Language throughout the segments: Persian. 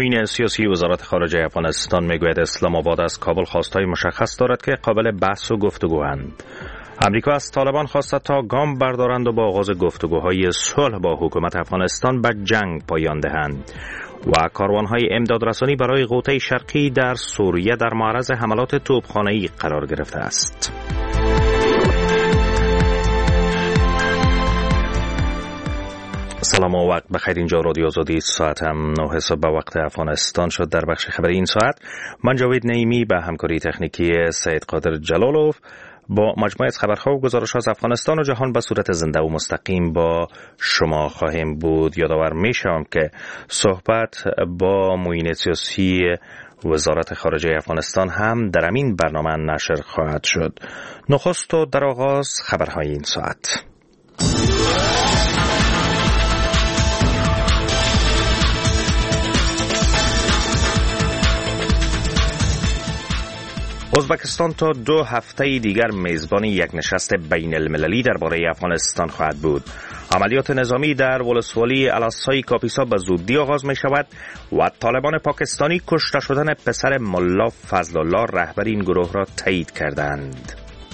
معین سیاسی وزارت خارجه افغانستان میگوید اسلام آباد از کابل خواستهای مشخص دارد که قابل بحث و گفتگواند. امریکا از طالبان خواسته تا گام بردارند و با آغاز گفتگوهای صلح با حکومت افغانستان به جنگ پایان دهند و کاروانهای امدادرسانی برای غوطه شرقی در سوریه در معرض حملات توپخانه‌ای قرار گرفته است. سلام و وقت بخیر. اینجا رادیو آزادی، ساعت هم 9 صبح به وقت افغانستان شد. در بخش خبری این ساعت من جاوید نعیمی به همکاری تکنیکی سید قادر جلالوف با مجموعه از خبرها و گزارش‌ها از افغانستان و جهان به صورت زنده و مستقیم با شما خواهیم بود. یادآور میشم که صحبت با معین سیاسی وزارت خارجه افغانستان هم در همین برنامه نشر خواهد شد. نخست و در آغاز خبرهای این ساعت. ازبکستان تا 2 هفته دیگر میزبان یک نشست بین المللی درباره افغانستان خواهد بود. عملیات نظامی در ولسوالی الاسای کاپیسا به زودی آغاز می شود و طالبان پاکستانی کشته شدن پسر ملا فضل الله رهبر این گروه را تایید کردند.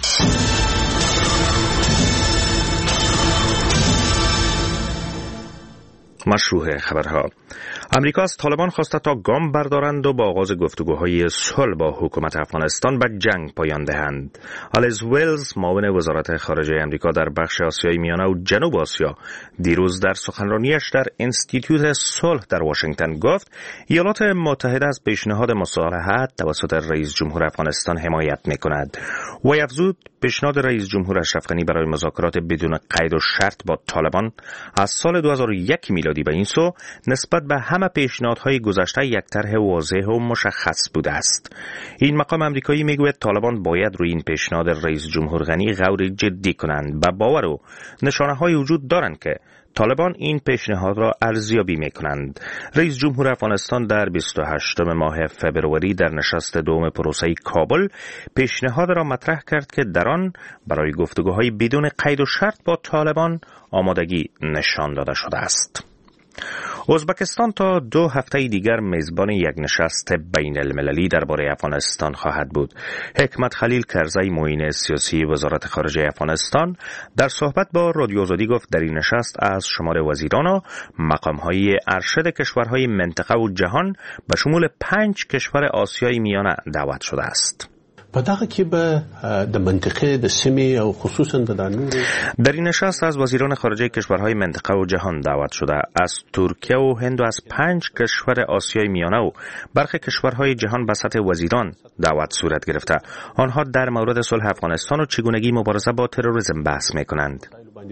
مشروع خبرها. امریکا از طالبان خواسته تا گام بردارند و با آغاز گفتگوهای صلح با حکومت افغانستان به جنگ پایان دهند. آلیس ویلز، معاون وزارت خارجه امریکا در بخش آسیای میانه و جنوب آسیا، دیروز در سخنرانیش در انستیتیوت صلح در واشنگتن گفت ایالات متحده از پیشنهاد مصالحت توسط رئیس جمهور افغانستان حمایت می‌کند. و افزود پیشنهاد رئیس جمهور اشرف غنی برای مذاکرات بدون قید و شرط با طالبان از سال 2001 میلادی به این سو نسبت به همه پیشنهادهای گذشته یک طرح واضح و مشخص بوده است. این مقام امریکایی میگوید طالبان باید روی این پیشنهاد رئیس جمهور غنی غور جدی کنند. به باور او نشانه‌های وجود دارند که طالبان این پیشنهاد را ارزیابی می‌کنند. رئیس جمهور افغانستان در 28 ماه فبروری در نشست دوم پروسه کابل پیشنهاد را مطرح کرد که در آن برای گفتگوهای بدون قید و شرط با طالبان آمادگی نشان داده شده است. ازبکستان تا 2 هفته دیگر میزبان یک نشست بین المللی درباره افغانستان خواهد بود. حکمت خلیل کرزی، معین سیاسی وزارت خارجه افغانستان، در صحبت با رادیو آزادی گفت در این نشست از شمار وزیران و مقام‌های ارشد کشورهای منطقه و جهان به شمول 5 کشور آسیای میانه دعوت شده است. په دغه کې به د منطقه د سیمې او خصوصا د نورو در این نشست از وزیران خارجه کشورهای منطقه و جهان دعوت شده. از ترکیه و هند و از 5 کشور آسیای میانه و برخی کشورهای جهان به سطح وزیران دعوت صورت گرفته. آنها در مورد صلح افغانستان و چگونگی مبارزه با تروریسم بحث می‌کنند.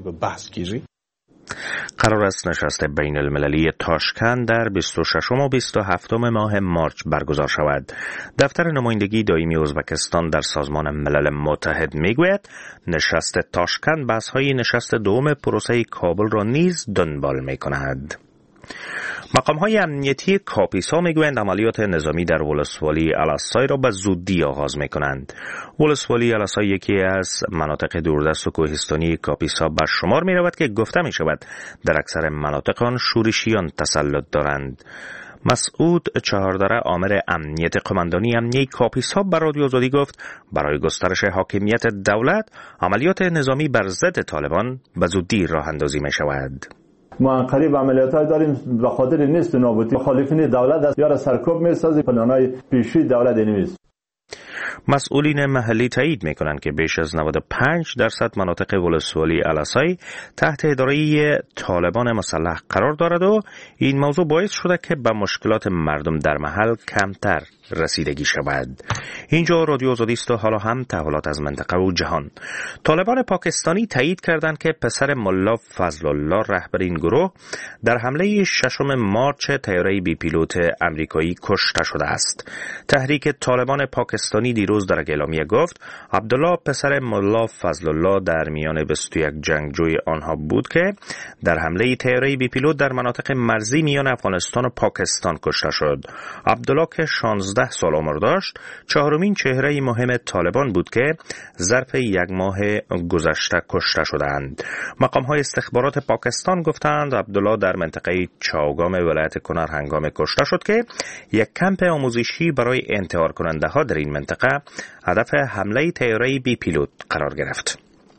قرار است نشست بین المللی تاشکند در 26 و 27 ماه مارچ برگزار شود. دفتر نمایندگی دائمی ازبکستان در سازمان ملل متحد میگوید نشست تاشکند بحث‌های نشست دوم پروسه کابل را نیز دنبال می‌کند. مقام‌های امنیتی کاپیسا میگویند عملیات نظامی در ولسوالی الاسای را به زودی آغاز می‌کنند. ولسوالی الاسای یکی از مناطق دوردست و کوهستانی کاپیسا به شمار می‌رود که گفته می‌شود در اکثر مناطق آن شورشیان تسلط دارند. مسعود چهاردره، آمر امنیت قماندانی امنیه کاپیسا به رادیو آزادی گفت برای گسترش حاکمیت دولت عملیات نظامی بر ضد طالبان به زودی راه اندازی می‌شود. ما قریب عملیات‌های داریم به خاطر نیست نابودی مخالفین دولت است یا را سرکوب می‌سازی پلان‌های پیشروی دولت نیست. مسئولین محلی تایید می‌کنند که بیش از 95% مناطق ولسوالی الاسای تحت اداره طالبان مسلح قرار دارد و این موضوع باعث شده که به مشکلات مردم در محل کمتر رسیدگی شود. اینجا رادیو آزادی است و حالا هم تحولات از منطقه و جهان. طالبان پاکستانی تایید کردند که پسر ملا فضل الله رهبر این گروه در حمله 6 مارچ طیاره بی پیلوت امریکایی کشته شده است. تحریک طالبان پاکستانی دیروز در اعلامیه گفت عبدالله پسر ملا فضل الله در میان 21 جنگجوی آنها بود که در حمله طیاره بی پیلوت در مناطق مرزی میان افغانستان و پاکستان کشته شد. عبدالله که 16 11 سال عمر داشت، چهارمین چهره مهم طالبان بود که ظرف یک ماه گذشته کشته شدند. مقام‌های استخبارات پاکستان گفتند عبدالله در منطقه چاوگام ولایت کنر هنگام کشته شد که یک کمپ آموزشی برای انتحار کننده ها در این منطقه هدف حمله طیاره بی پیلوت قرار گرفت.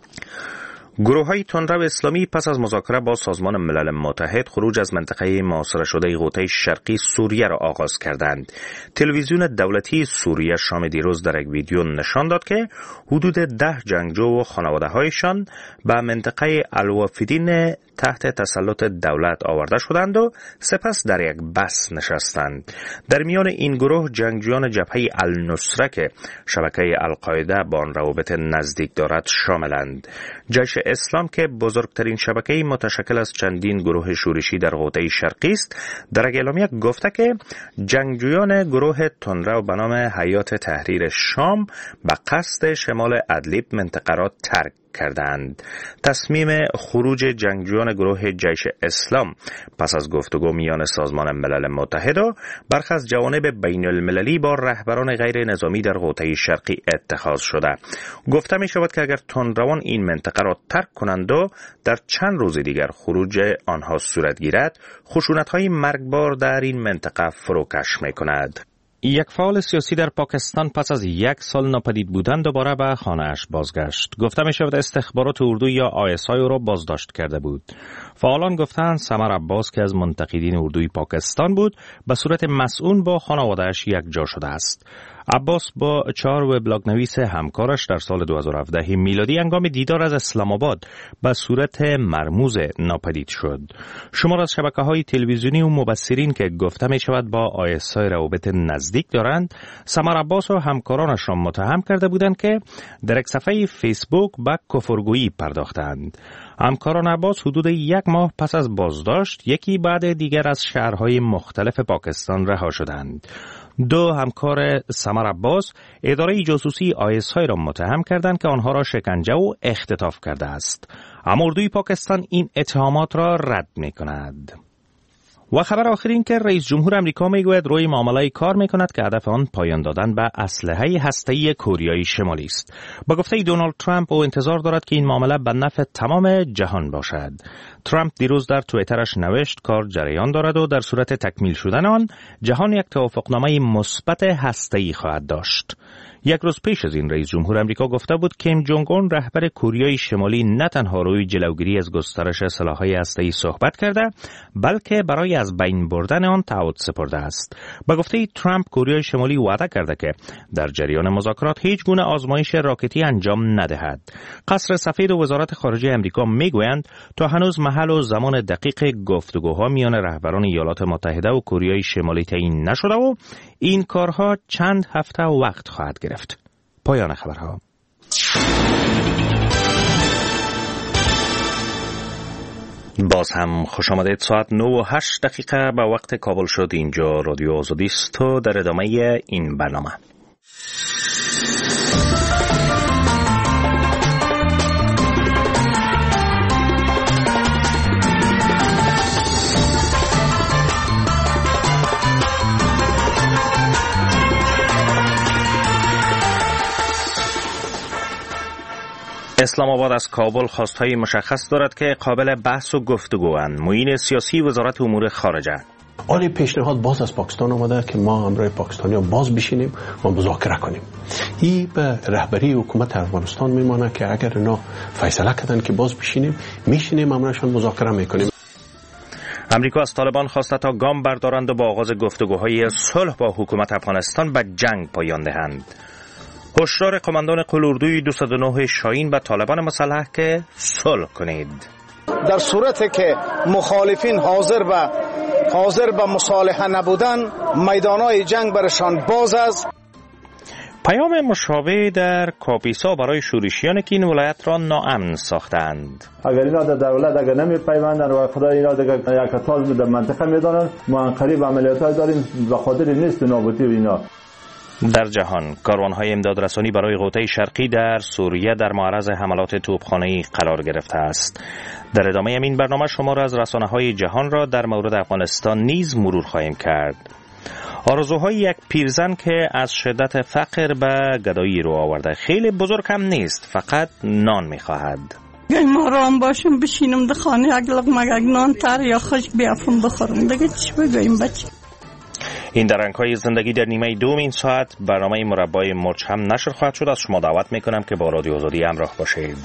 گروه‌های تندرو اسلامی پس از مذاکره با سازمان ملل متحد خروج از منطقه محاصره شده غوطه شرقی سوریه را آغاز کردند. تلویزیون دولتی سوریه شام دیروز در یک ویدیو نشان داد که حدود 10 جنگجو و خانواده‌هایشان به منطقه الوافدین تحت تسلط دولت آورده شدند و سپس در یک بس نشستند. در میان این گروه جنگجویان جبهه النصره که شبکه القاعده با آن روابط نزدیک دارد شاملند. جیش اسلام که بزرگترین شبکه متشکل از چندین گروه شورشی در غوطه شرقی است، در یک اعلامیه گفته که جنگجویان گروه تندرو به نام حیات تحریر شام به قصد شمال ادلیب منطقه را ترک کردند. تصمیم خروج جنگجویان گروه جیش اسلام پس از گفتگو میان سازمان ملل متحد و برخی از جوانب بین المللی با رهبران غیر نظامی در غوطه شرقی اتخاذ شده. گفته می شود که اگر تندروان این منطقه را ترک کنند و در چند روز دیگر خروج آنها صورت گیرد، خشونت‌های مرگبار در این منطقه فروکش می کند. یک فعال سیاسی در پاکستان پس از 1 سال ناپدید بودن دوباره به خانه‌اش بازگشت. گفته می شود استخبارات اردو یا ISI او را بازداشت کرده بود. فعالان گفتند سمر عباس که از منتقدین اردوی پاکستان بود به صورت مسئول با خانواده‌اش یک جا شده است. عباس با 4 وبلاگ نویس همکارش در سال 2017 میلادی هنگام دیدار از اسلام آباد به صورت مرموز ناپدید شد. شمار از شبکه‌های تلویزیونی و مبصرین که گفته می شود با ISI روابط نزدیک دارند، سمر عباس و همکارانش را متهم کرده بودند که در یک صفحه فیسبوک به کفرگویی پرداختند. همکاران عباس حدود 1 ماه پس از بازداشت یکی بعد دیگر از شهرهای مختلف پاکستان رها شدند. 2 همکار سمر عباس اداره جاسوسی ISI را متهم کردند که آنها را شکنجه و اختطاف کرده است. اما اردوی پاکستان این اتهامات را رد می کند. و خبر آخر این که رئیس جمهور امریکا میگوید روی معامله کار میکند که هدف آن پایان دادن به اسلحه هسته‌ای کوریای شمالی است. با گفته دونالد ترامپ او انتظار دارد که این معامله به نفع تمام جهان باشد. ترامپ دیروز در توییترش نوشت کار جریان دارد و در صورت تکمیل شدن آن جهان یک توافقنامه مثبت هسته‌ای خواهد داشت. 1 روز پیش از این رئیس جمهور امریکا گفته بود کیم جونگ اون رهبر کوریای شمالی نه تنها روی جلوگیری از گسترش سلاح‌های هسته‌ای صحبت کرده بلکه برای از بین بردن آن تعهد سپرده است. با گفته ترامپ کوریای شمالی وعده کرده که در جریان مذاکرات هیچ گونه آزمایش راکتی انجام ندهد. قصر سفید و وزارت خارجه امریکا میگویند تا هنوز محل و زمان دقیق گفتگوها میان رهبران ایالات متحده و کوریای شمالی تعیین نشده و این کارها چند هفته وقت خواهد گرفت. پایان خبرها. باز هم خوش آمدید. ساعت 9:08 به وقت کابل شد. اینجا رادیو آزادی است و در ادامه این برنامه اسلام آباد از کابل خواستهای مشخص دارد که قابل بحث و گفتگوند. معین سیاسی وزارت امور خارجه عالی پیشنهاد باز از پاکستان آمده که ما همراه پاکستانی ها باز بشینیم و مذاکره کنیم. این به رهبری حکومت افغانستان میمانه که اگر اینا فیصله کردن که باز بشینیم میشینیم همراهشان مذاکره میکنیم. امریکا از طالبان خواسته تا گام بردارند و با آغاز گفتگوهای صلح با حکومت افغانستان به جنگ پایان دهند. هشدار قماندان قول اردوی 209 شاهین به طالبان مسلح که صلح کنید. در صورتی که مخالفین حاضر به مصالحه نبودن، میدانهای جنگ برشان باز است. پیام مشابه در کاپیسا برای شورشیان که این ولایت را ناامن ساختند. اگر اینا در دولت اگر نمیپیوندن و خدا اینا دیگه یک تاز در منطقه میدانن، ما قریب عملیات‌های داریم به خاطر نیست نابودی اینا. در جهان کاروان‌های امدادرسانی برای غوطه شرقی در سوریه در معرض حملات توپخانه‌ای قرار گرفته است. در ادامه این برنامه شما را از رسانه‌های جهان را در مورد افغانستان نیز مرور خواهیم کرد. آرزوهای یک پیرزن که از شدت فقر به گدایی رو آورده. خیلی بزرگ هم نیست، فقط نان میخواهد. ما رام باشیم بشینم در خانه یک لقمه یک نان تر یا خشک بیافم بخورم، دیگه چی بگویم بچه. این درنگ‌های زندگی در نیمه دوم این ساعت برنامه مربای مرچ هم نشر خواهد شد. از شما دعوت میکنم که با رادیو آزادی همراه باشید.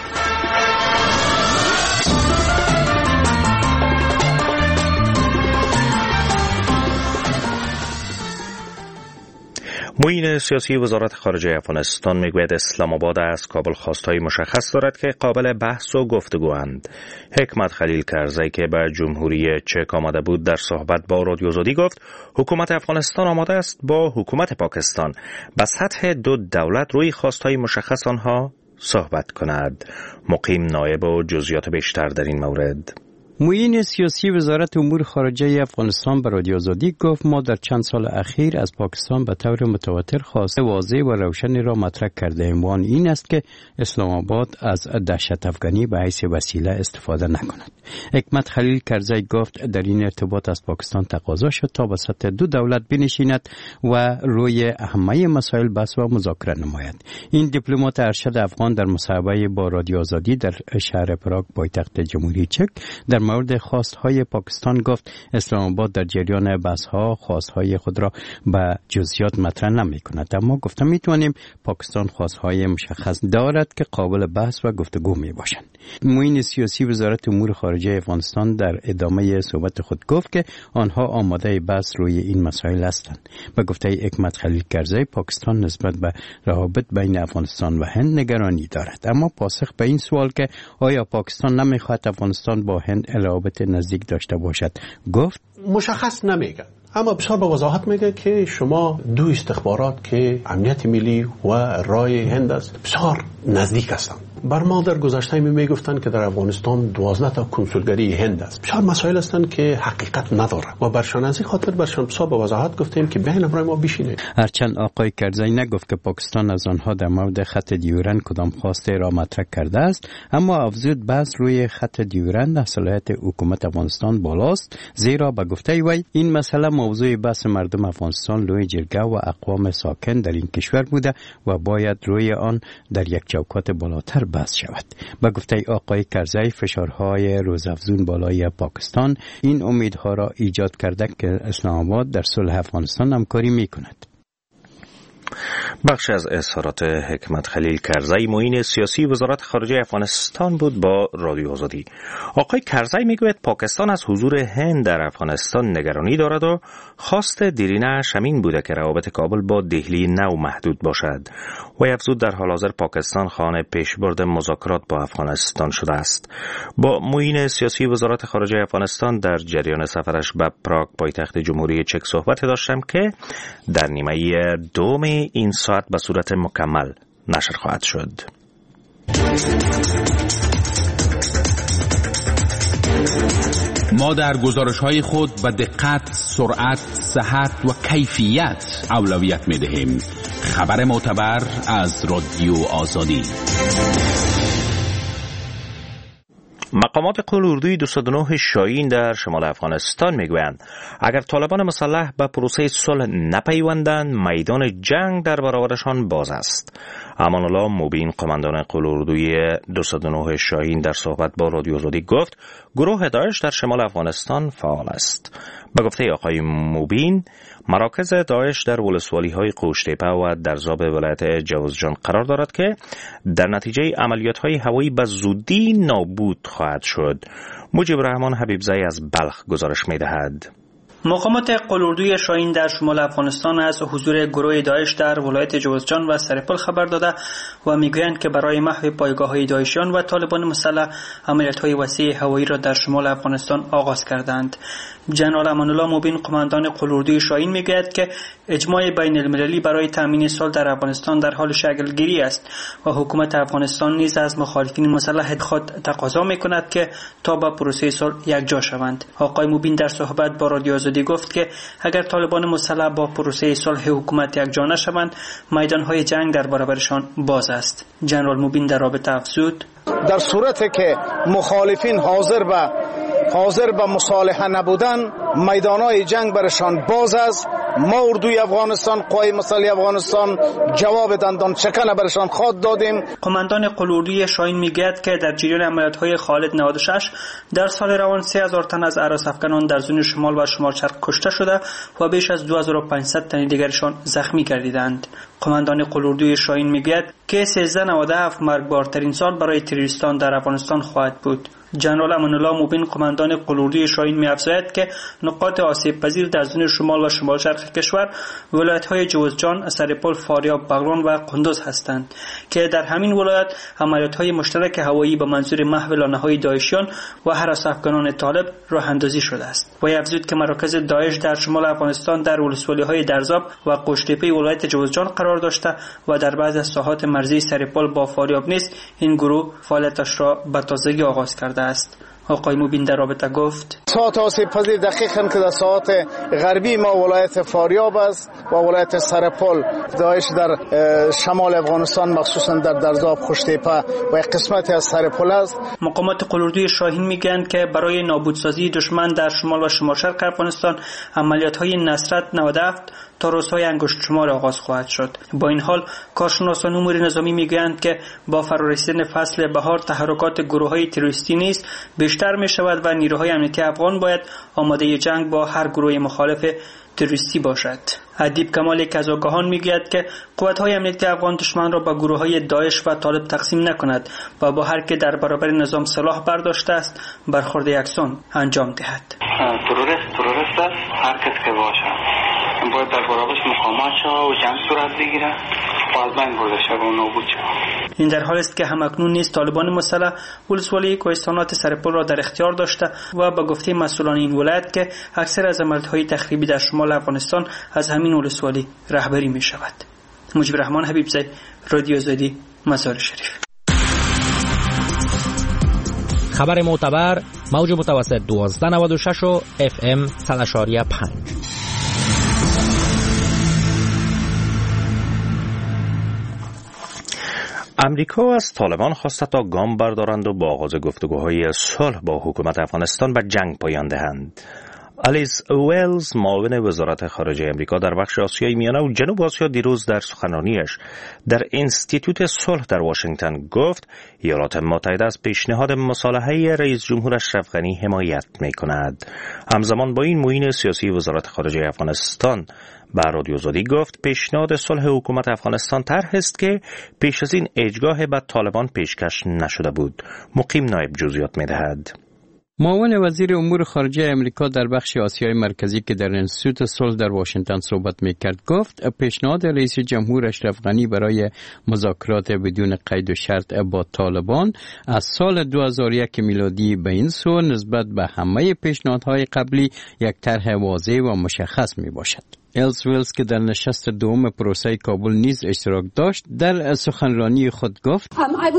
معین سیاسی وزارت خارجه افغانستان میگوید اسلام آباد از کابل خواستهای مشخص دارد که قابل بحث و گفتگواند. حکمت خلیل کرزی که به جمهوری چک آمده بود در صحبت با رادیو آزادی گفت حکومت افغانستان آماده است با حکومت پاکستان به سطح دو دولت روی خواستهای مشخص آنها صحبت کند. مقیم نایب و جزئیات بیشتر در این مورد. معین سیاسی وزارت امور خارجه افغانستان به رادیو آزادی گفت ما در چند سال اخیر از پاکستان به طور متواتر خواسته واضح و روشنی را مطرح کرده ایم و آن این است که اسلام آباد از دهشت افغانی به حیث وسیله استفاده نکند. حکمت خلیل کرزی گفت در این ارتباط از پاکستان تقاضا شد تا به سطح دو دولت بنشیند و روی همه مسائل بحث و مذاکره نماید. این دیپلمات ارشد افغان در مصاحبه با رادیو آزادی در شهر پراگ پایتخت جمهوری چک در مورد خواستهای پاکستان گفت اسلام آباد در جریان بحث‌ها خواستهای خود را به جزئیات مطرح نمی‌کند، اما گفتم می‌توانیم پاکستان خواستهای مشخص دارد که قابل بحث و گفتگو می‌باشند. معین سیاسی وزارت امور خارجه افغانستان در ادامه صحبت خود گفت که آنها آماده بحث روی این مسائل هستند. به گفته حکمت خلیل کرزی پاکستان نسبت به روابط بین افغانستان و هند نگرانی دارد، اما پاسخ به این سوال که آیا پاکستان نمی‌خواهد افغانستان با هند روابط نزدیک داشته باشد گفت مشخص نمیگه، اما بسیار با وضاحت میگه که شما دو استخبارات که امنیت ملی و رای هند است بسیار نزدیک هستند. بر ما در گذشته میگفتن که در افغانستان 12 تا کنسولگری هند است. بسیار مسائل هستند که حقیقت نداره و برشان از این خاطر برشان بسیار با وضاحت گفتیم که بیاین امروز ما بشینیم. هرچند آقای کرزی نگفت که پاکستان از آنها در مورد خط دیورند کدام خواسته را مطرح کرده است، اما افزود بحث روی خط دیورند از صلاحیت حکومت افغانستان بالاست، زیرا به گفته وی این مسئله موضوع بحث مردم افغانستان، لوی جرگه و اقوام ساکن در این کشور بوده و باید روی آن در یک چوکات بالاتر بحث شود. به گفته آقای کرزی فشارهای روزافزون بالای پاکستان این امیدها را ایجاد کرده که اسلام آباد در صلح افغانستان همکاری می‌کند. بخش از اظهارات حکمت خلیل کرزی معین سیاسی وزارت خارجه افغانستان بود با رادیو آزادی. آقای کرزی میگوید پاکستان از حضور هند در افغانستان نگرانی دارد و خواست دیرینه‌اش همین بوده که روابط کابل با دهلی نو محدود باشد. و افزود در حال حاضر پاکستان خواهان پیشبرد مذاکرات با افغانستان شده است. با معین سیاسی وزارت خارجه افغانستان در جریان سفرش به پراگ پایتخت جمهوری چک صحبت داشتم که در نیمه دوم این ساعت به صورت مکمل نشر خواهد شد. ما در گزارش‌های خود به دقت، سرعت، صحت و کیفیت اولویت می‌دهیم. خبر معتبر از رادیو آزادی. مقامات قول اردوی 209 شاهین در شمال افغانستان میگویند اگر طالبان مسلح به پروسه صلح نپیوندند میدان جنگ در برابرشان باز است. امان الله مبین قماندان قول اردوی 209 شاهین در صحبت با رادیو آزادی گفت گروه داعش در شمال افغانستان فعال است. به گفته آقای مبین مراکز داعش در ولسوالی‌های قوشتیپه و در ذاب ولایت جوزجان قرار دارد که در نتیجه عملیات‌های هوایی به زودی نابود خواهد شد. مجیب رحمان حبیبزی از بلخ گزارش می‌دهد. مقامات قول اردوی شاهین در شمال افغانستان از حضور گروه داعش در ولایت جوزجان و سرپل خبر داده و میگویند که برای محو پایگاه‌های داعشیان و طالبان مسلح عملیات‌های وسیع هوایی را در شمال افغانستان آغاز کردند. جنرال امان الله مبین قماندان قول اردوی شاهین میگوید که اجماع بین المللی برای تامین صلح در افغانستان در حال شکل‌گیری است و حکومت افغانستان نیز از مخالفین مسلح خود تقاضا می‌کند که تا به پروسه صلح یکجا شوند. آقای مبین در صحبت با رادیو آزادی گفت که اگر طالبان مسلح با پروسه صلح حکومت یکجا نشوند میدان‌های جنگ در برابرشان باز است. جنرال مبین در رابطه افزود در صورتی که مخالفین حاضر به مصالحه نبودن میدان‌های جنگ برشان باز است ما اردوی افغانستان، قوای مسلح افغانستان جواب دندان چکن برشان خواهد دادیم. قماندان قلوردوی شاهین میگوید که در جریان عملیات‌های خالد 96 در سال روان 3000 تن از هراس‌افکنان در زون شمال و شمال شرق کشته شده و بیش از 2500 تن دیگرشان زخمی گردیدند. قماندان قلوردوی شاهین میگوید که 1397 مرگبارترین سال برای تروریستان در افغانستان خواهد بود. جنرال امان الله مبین قماندان قلوردوی شاهین می‌افزاید که نقاط آسیب پذیر در زون شمال و شمال شرق کشور ولایت‌های جوزجان، سرپل، فاریاب، بغلان و قندوز هستند که در همین ولایت عملیات‌های مشترک هوایی به منظور محو لانه‌های داعشیان و هراس‌افکنان طالب راه اندازی شده است. و افزود که مراکز داعش در شمال افغانستان در ولسوالی‌های درزاب و قشت‌تپه ولایت جوزجان قرار داشته و در بعضی از ساحات مرزی سرپل با فاریاب نیز این گروه فعالیتش را به تازگی آغاز کرده است. آقای مبین در رابطه گفت ساعت آسیب پذیر دقیقاً که در ساعت غربی ما ولایت فاریاب است و ولایت سرپل. داعش در شمال افغانستان مخصوصا در درزاب، قشت‌تپه و قسمتی از سرپل است. مقامات قلوردوی شاهین میگن که برای نابودسازی دشمن در شمال و شمال شرق افغانستان عملیات‌های نصرت 97 تا روزهای انگشت شمار آغاز خواهد شد. با این حال کارشناسان امور نظامی میگویند که با فرارسیدن فصل بهار تحرکات گروه‌های تروریستی نیز بیشتر می‌شود و نیروهای امنیتی افغان باید آماده جنگ با هر گروه مخالف تروریستی باشد. ادیب کمال که از آگاهان میگوید که قوت‌های امنیتی افغان دشمن را به گروه‌های داعش و طالب تقسیم نکند و با هر که در برابر نظام سلاح برداشته است برخورد یکسان انجام دهد. تروریست هر کس که باشه باید در برابرش مقاومت شود و جنگ صورت بگیره و از بین برده شود و نابود شود. این در حالی است که همکنون نیز طالبان مسلح ولسوالی کوهستانات سرپل را در اختیار داشته و به گفته مسئولان این ولایت که اکثر از عملیات‌های تخریبی در شمال افغانستان از همین ولسوالی رهبری می شود. مجیب رحمان حبیبزی، رادیو آزادی، مزار شریف. خبر معتبر، موج متوسط 1296 و FM 100.5. امریکا از طالبان خواسته تا گام بردارند و با آغاز گفتگوهای صلح با حکومت افغانستان به جنگ پایان دهند. آلیس ویلز معاون وزارت خارجه امریکا در بخش آسیای میانه و جنوب آسیا دیروز در سخنرانیش در اینستیتوت صلح در واشنگتن گفت ایالات متحده از پیشنهاد مصالحه رئیس جمهور اشرف غنی حمایت می‌کند. همزمان با این معین سیاسی وزارت خارجه افغانستان به رادیو آزادی گفت پیشنهاد صلح حکومت افغانستان طرح است که پیش از این اجگاه به طالبان پیشکش نشده بود. مقیم نایب جزئیات می‌دهد. معاون وزیر امور خارجه امریکا در بخش آسیای مرکزی که در اینستیتوت صلح در واشنگتن صحبت میکرد گفت پیشنهاد رئیس جمهور اشرف غنی برای مذاکرات بدون قید و شرط با طالبان از سال 2001 میلادی به این سو نسبت به همه پیشنهادهای قبلی یک طرح واضح و مشخص می باشد. ایلز ویلز که در نشست دوم پروسه کابل نیز اشتراک داشت در سخنرانی خود گفت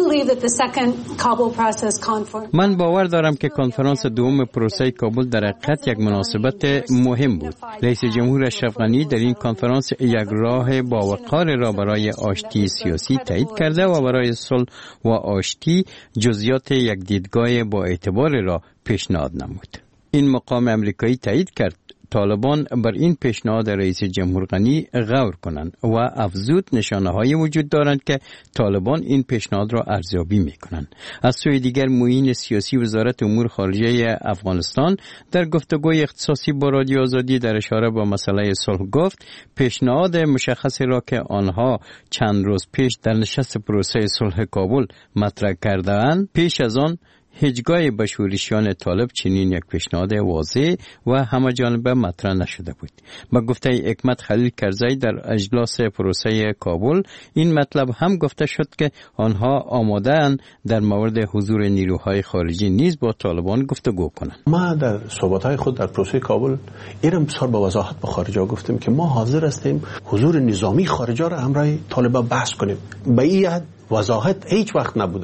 من باور دارم که کنفرانس دوم پروسه کابل در حقیقت یک مناسبت مهم بود. رئیس جمهور اشرف غنی در این کنفرانس یک راه باوقار را برای آشتی سیاسی تایید کرده و برای صلح و آشتی جزئیات یک دیدگاه با اعتبار را پیشنهاد نمود. این مقام امریکایی تایید کرد طالبان بر این پیشنهاد رئیس جمهور غنی غور کنند و افزود نشانه‌هایی وجود دارند که طالبان این پیشنهاد را ارزیابی می‌کنند. از سوی دیگر معین سیاسی وزارت امور خارجه افغانستان در گفتگوی اختصاصی با رادیو آزادی در اشاره به مسئله صلح گفت پیشنهاد مشخصی را که آنها چند روز پیش در نشست پروسه صلح کابل مطرح کرده‌اند پیش از آن هیچگاه به شورشیان طالب چنین یک پیشنهاد واضح و همه جانبه مطرح نشده بود. با گفته حکمت خلیل کرزی در اجلاس پروسه کابل این مطلب هم گفته شد که آنها آماده اند در مورد حضور نیروهای خارجی نیز با طالبان گفتگو کنند. ما در صحبت‌های خود در پروسه کابل اینم بسیار با وضاحت به خارجا گفتیم که ما حاضر هستیم حضور نظامی خارجا را همراه طالبان بحث کنیم. به این وضاحت هیچ وقت نبوده.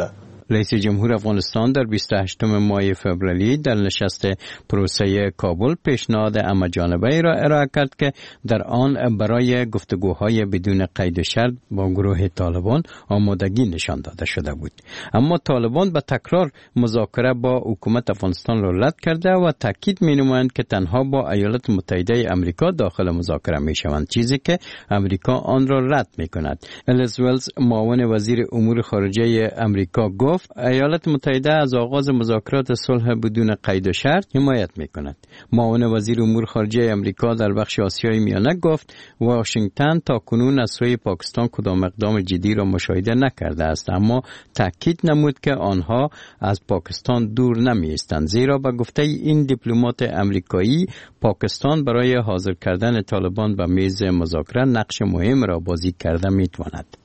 رئیس جمهور افغانستان در 28 ماه فوریه در نشست پروسه کابل پیشنهاد همه‌جانبه را ارائه کرد که در آن برای گفتگوهای بدون قید و شرط با گروه طالبان آمادگی نشان داده شده بود. اما طالبان به تکرار مذاکره با حکومت افغانستان را رد کرده و تاکید می‌نمایند که تنها با ایالات متحده آمریکا داخل مذاکره می‌شوند، چیزی که آمریکا آن را رد می‌کند. الیس ولز معاون وزیر امور خارجه آمریکا گفت ایالات متحده از آغاز مذاکرات صلح بدون قید و شرط حمایت می‌کند. معاون وزیر امور خارجه آمریکا در بخش آسیای میانه گفت واشنگتن تاکنون از سوی پاکستان کدام اقدام جدی را مشاهده نکرده است، اما تاکید نمود که آنها از پاکستان دور نمی‌ایستند، زیرا به گفته این دیپلمات آمریکایی پاکستان برای حاضر کردن طالبان به میز مذاکره نقش مهم را بازی کرده می‌تواند.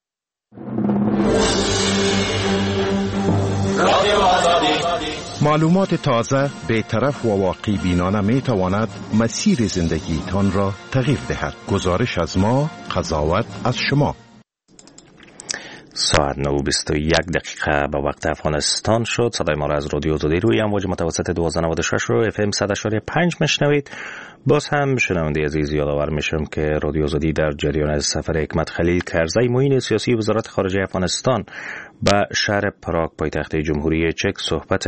معلومات تازه، بی‌طرف و واقعی بینانه می تواند مسیر زندگیتان را تغییر دهد. گزارش از ما، قضاوت از شما. ساعت 9:21 به وقت افغانستان شد. صدای ما را از رادیو آزادی روی امواج متوسط 1296 رو FM 100.5 میشنوید. باز هم شنونده عزیز یادآور میشم که رادیو آزادی در جریان سفر حکمت خلیل کرزی معین سیاسی وزارت خارجه افغانستان به شهر پراگ پایتخت جمهوری چک صحبت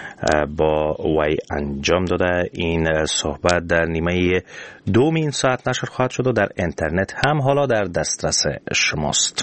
با وی انجام داده. این صحبت در نیمه دوم این ساعت نشر خواهد شد و در اینترنت هم حالا در دسترس شماست.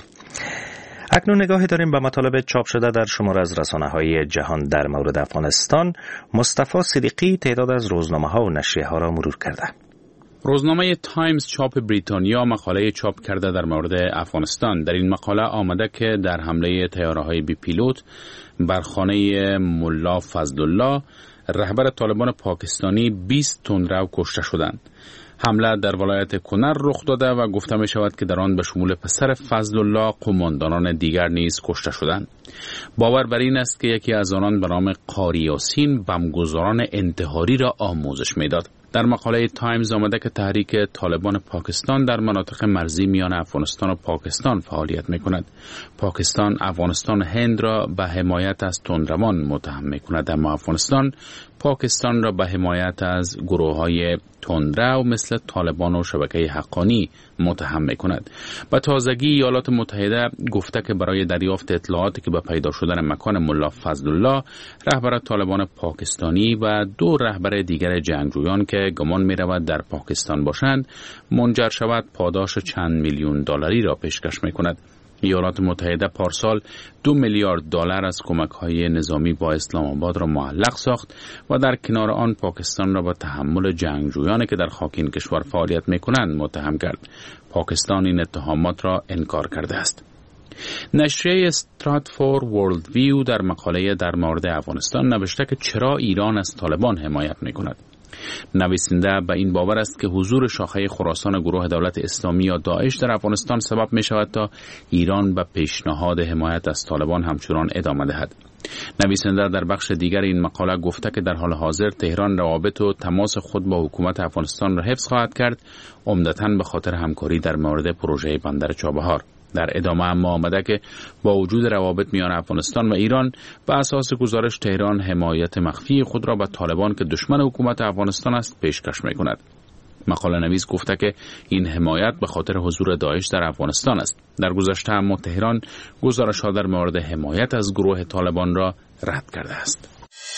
اکنون نگاهی داریم به مطالب چاپ شده در شماره از رسانه‌های جهان در مورد افغانستان. مصطفی صدیقی تعداد از روزنامه‌ها و نشریه‌ها را مرور کرده. روزنامه تایمز چاپ بریتانیا مقاله چاپ کرده در مورد افغانستان. در این مقاله آمده که در حمله طیاره‌های بی پیلوت بر خانه ملا فضلالله رهبر طالبان پاکستانی 20 تندرو کشته شدند. حمله در ولایت کنر رخ داده و گفته می شود که در آن به شمول پسر فضلالله قماندانان دیگر نیز کشته شدند. باور بر این است که یکی از آنان به نام قاری یاسین بمبگذاران انتحاری را آموزش میداد. در مقاله تایمز آمده که تحریک طالبان پاکستان در مناطق مرزی میان افغانستان و پاکستان فعالیت می کند. پاکستان افغانستان و هند را به حمایت از تندروان متهم می کند، اما افغانستان پاکستان را به حمایت از گروه‌های تندرو مثل طالبان و شبکه حقانی متهم می کند. به تازگی ایالات متحده گفته که برای دریافت اطلاعاتی که به پیدا شدن مکان ملا فضلالله رهبر طالبان پاکستانی و 2 رهبر دیگر جنگجویان که گمان می رود در پاکستان باشند منجر شود پاداش چند میلیون دلاری را پیشکش می کند. ایالات متحده پارسال 2 میلیارد دلار از کمک‌های نظامی با اسلام آباد را معلق ساخت و در کنار آن پاکستان را به تحمل جنگجویانی که در خاک این کشور فعالیت می‌کنند متهم کرد. پاکستان این اتهامات را انکار کرده است. نشریه استراتفورد ورلد ویو در مقاله در مورد افغانستان نوشته که چرا ایران از طالبان حمایت می‌کند. نویسنده به این باور است که حضور شاخه خراسان گروه دولت اسلامی یا داعش در افغانستان سبب می شود تا ایران به پیشنهاد حمایت از طالبان همچنان ادامه دهد. نویسنده در بخش دیگر این مقاله گفته که در حال حاضر تهران روابط و تماس خود با حکومت افغانستان را حفظ خواهد کرد، عمدتاً به خاطر همکاری در مورد پروژه بندر چابهار. در ادامه اما آمده که با وجود روابط میان افغانستان و ایران بر اساس گزارش تهران حمایت مخفی خود را به طالبان که دشمن حکومت افغانستان است پیشکش می‌کند. مقاله نویس گفته که این حمایت به خاطر حضور داعش در افغانستان است. در گذشته اما تهران گزارش‌ها در مورد حمایت از گروه طالبان را رد کرده است.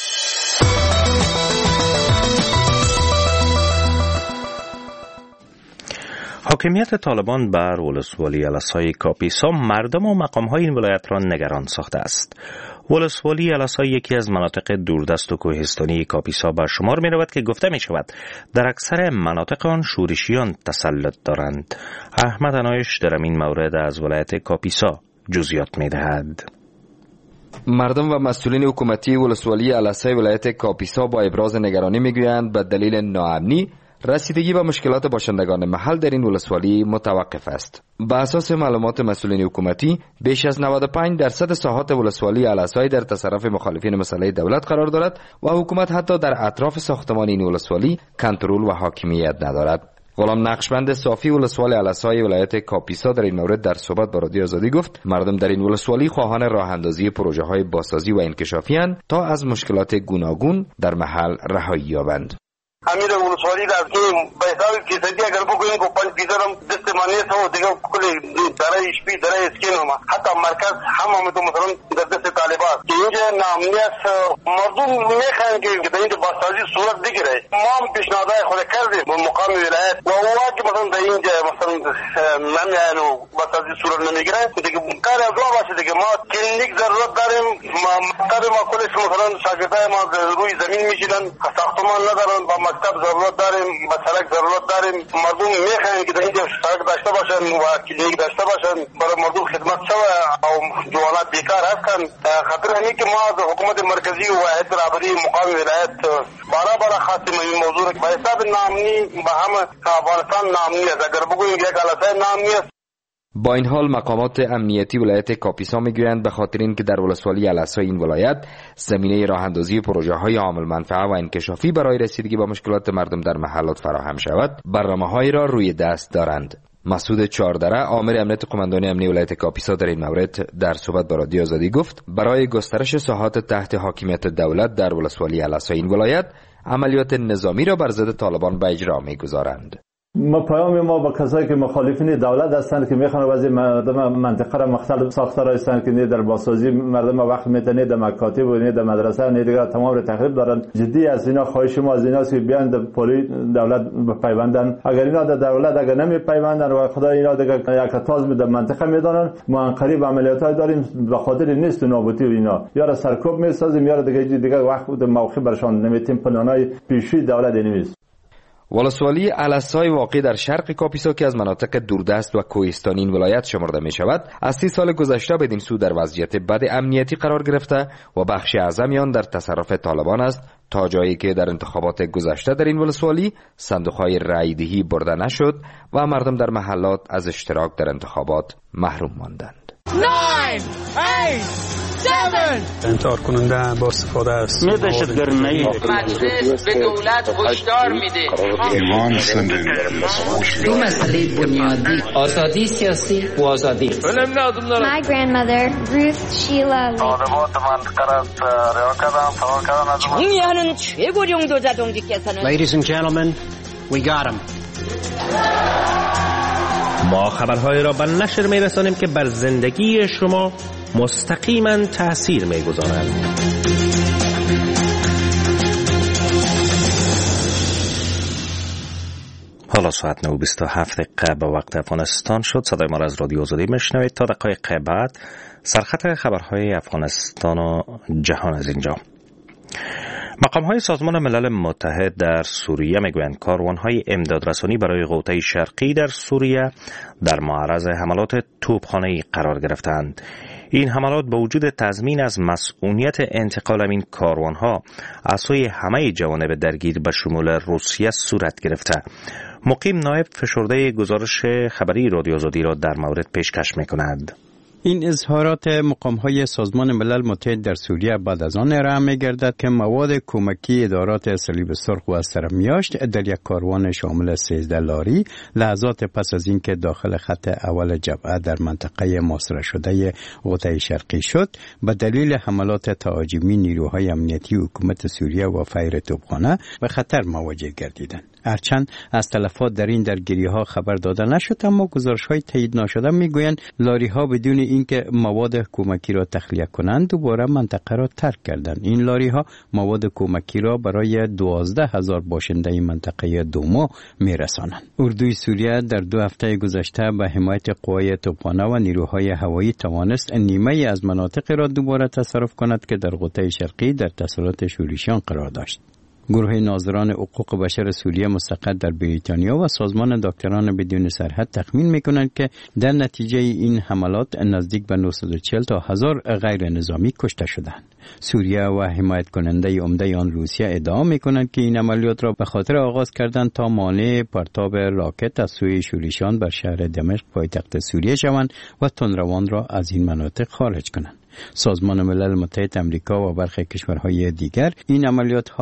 حاکمیت طالبان بر ولسوالی الاسای کاپیسا مردم و مقام‌های این ولایت را نگران ساخته است. ولسوالی الاسا یکی از مناطق دوردست و کوهستانی کاپیسا به شمار می رود که گفته می شود در اکثر مناطق آن شورشیان تسلط دارند. احمد انایش در این مورد از ولایت کاپیسا جزئیات می دهد. مردم و مسئولین حکومتی ولسوالی الاسای ولایت کاپیسا با ابراز نگرانی می گویند به دلیل ناامنی رسیدگی به مشکلات باشندگان محل در این ولسوالی متوقف است. به اساس معلومات مسئولین حکومتی، بیش از 95% ساحات ولسوالی الاسای در تصرف مخالفین مسئله دولت قرار دارد و حکومت حتی در اطراف ساختمان این ولسوالی کنترل و حاکمیت ندارد. غلام نقشبند صافی ولسوالی علسای ولایت کاپیسا در این مورد در صحبت با رادیو آزادی گفت مردم در این ولسوالی خواهان راه اندازی پروژه های بازسازی و انکشافی اند تا از مشکلات گوناگون در محل رهایی یابند. امیر ولسوالی در که به حساب فیصدی اگر بگوییم که 5% هم دست ما نیست و دیگه کل دره اشپی دره اسکین هم حتی مرکز هم تو مثلا در دست طالبات که اینجا نامنیت مردم میخواهند که در اینجا بازسازی صورت بگیره. ما هم پیشنهادهای خود کردیم به مقام ولایت و اونا که مثلا در اینجا مثلا نمیان و بازسازی صورت نمیگیره دیگه کار از راه باشه دیگه. ما کلینیک ضرورت داریم، مکتب ما کلش مثلا شاگردای ما روی زمین میشینن، ساختمان ندارن، با مکتب ضرورت داریم، با سړک ضرورت داریم. مردم میخواهند که در اینجا سړک داشته باشن و کلینیک داشته باشن، برای مردم خدمت شوه او جوانات بیکار هستن. خاطر همین که ما از حکومت مرکزی و هیئت رهبری مقام ولایت برابر خواستیم این موضوع که به حساب نامنی به همه افغانستان نامنی است. اگر بگوییم یک علسای نامنی است. با این حال مقامات امنیتی ولایت کاپیسا میگویند به خاطر اینکه در ولسوالی علسای این ولایت زمینه راه اندازی پروژه های عامل منفعه و انکشافی برای رسیدگی با مشکلات مردم در محلات فراهم شود، برنامه‌هایی را روی دست دارند. مسعود چاردره آمر امنیت قماندانی امنی ولایت کاپیسا در این مورد در صحبت با رادیو آزادی گفت برای گسترش ساحات تحت حاکمیت دولت در ولسوالی علسای این ولایت عملیات نظامی را بر ضد طالبان به اجرا می‌گذارند. ما پیام ما با کسایی که مخالفین دولت هستند که میخوان وضع مردم منطقه را مختلف ساختار هستند که نه در بازسازی مردم وقت میتونه در مکاتب و نه در مدرسه نه دیگر تمام را تخریب دارن. جدی از اینا خواهش ما از اینا است که بیان در پلی دولت بپیوندن. اگر اینا در دولت اگر نمیپیوندن و خدا اینا دیگر یک تاز در منطقه میدانن، ما قریب عملیاتای داریم به خاطر نیست نابودی و اینا یا را سرکوب میسازیم یا دیگر وقت موقع برشان نمیتیم پلانای پیشی دولت نمیست. ولسوالی علسای واقع در شرق کاپیسا که از مناطق دوردست و کوهستانی این ولایت شمرده می شود از 30 سال گذشته بدین سو در وضعیت بد امنیتی قرار گرفته و بخش اعظمی آن در تصرف طالبان است، تا جایی که در انتخابات گذشته در این ولسوالی صندوق‌های رأی‌دهی برده نشد و مردم در محلات از اشتراک در انتخابات محروم ماندند. 9 8 7 انتحار کننده با استفاده است. مجلس به دولت هشدار میده دو مسئله بنیادی، آزادی سیاسی و آزادی. My grandmother Ruth Sheila Lee. Ladies and gentlemen, we got him. ما خبرهای را به نشر می‌رسانیم که بر زندگی شما مستقیما تأثیر می‌گذارند. حالا ساعت 9:27 به وقت افغانستان شد. صدای ما را از رادیو آزادی میشنوید. تا دقایق بعد سرخط خبرهای افغانستان و جهان از اینجا. مقام‌های سازمان ملل متحد در سوریه میگویند کاروان‌های امدادرسانی برای غوطه شرقی در سوریه در معرض حملات توپخانه‌ای قرار گرفتند. این حملات با وجود تضمین از مسئولیت انتقال این کاروان‌ها از سوی همه جوانب درگیر به شمول روسیه صورت گرفته. مقیم نایب فشرده گزارش خبری رادیو آزادی را در مورد پیشکش می‌کند. این اظهارات مقام‌های سازمان ملل متحد در سوریه بعد از آن ارائه می‌گردد که مواد کمکی ادارات صلیب سرخ و سرمیاشت در یک کاروان شامل 13 لاری لحظات پس از اینکه داخل خط اول جبهه در منطقه محاصره شده غوطه شرقی شد به دلیل حملات تهاجمی نیروهای امنیتی حکومت سوریه و فیر توپخانه به خطر مواجه گردیدند. هرچند از تلفات در این درگیری‌ها خبر داده نشد، اما گزارش‌های تایید ناشده می‌گویند لاری‌ها بدون اینکه مواد کمکی را تخلیه کنند دوباره منطقه را ترک کردند. این لاری‌ها مواد کمکی را برای 12,000 باشنده منطقه دوما می‌رسانند. اردوی سوریه در 2 هفته گذشته به حمایت قوای توپخانه و نیروهای هوایی توانست نیمه از مناطق را دوباره تصرف کند که در غوطه شرقی در تسلط شورشیان قرار داشت. گروه ناظران حقوق بشر سوریه مستقر در بریتانیا و سازمان دکتران بدون سرحد تخمین می‌کنند که در نتیجه این حملات نزدیک به 940 تا 1000 غیر نظامی کشته شدند. سوریه و حمایت کننده عمده آن روسیه ادعا می‌کنند که این عملیات را به خاطر آغاز کردند تا مانع پرتاب راکت از سوی شورشیان بر شهر دمشق پایتخت سوریه شوند و تندروان را از این مناطق خارج کنند. سازمان ملل متحد آمریکا و برخی کشورهای دیگر این عملیات ها را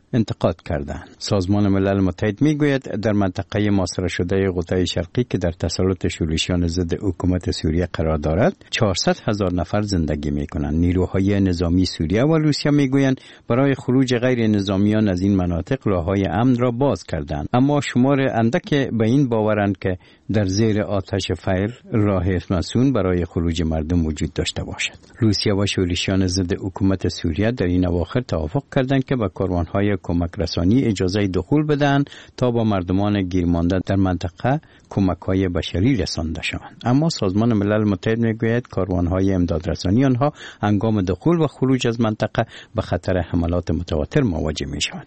انتقاد کردند. سازمان ملل متحد میگوید در منطقه محاصره شده غوطه شرقی که در تسلط شورشیان ضد حکومت سوریه قرار دارد 400,000 نفر زندگی میکنند. نیروهای نظامی سوریه و روسیه میگویند برای خروج غیر نظامیان از این مناطق راههای امن را باز کردند، اما شمار اندک به این باورند که در زیر آتش فعل راه مسئول برای خروج مردم وجود داشته باشد. روسیه و شورشیان ضد حکومت سوریه در این اواخر توافق کردند که به کاروانهای کمک رسانی اجازه دخول بدن تا با مردمان گیرمانده در منطقه کمک‌های بشری رسانده شوند. اما سازمان ملل متحد میگوید کاروانهای امداد رسانی آنها هنگام دخول و خروج از منطقه به خطر حملات متواتر مواجه میشوند.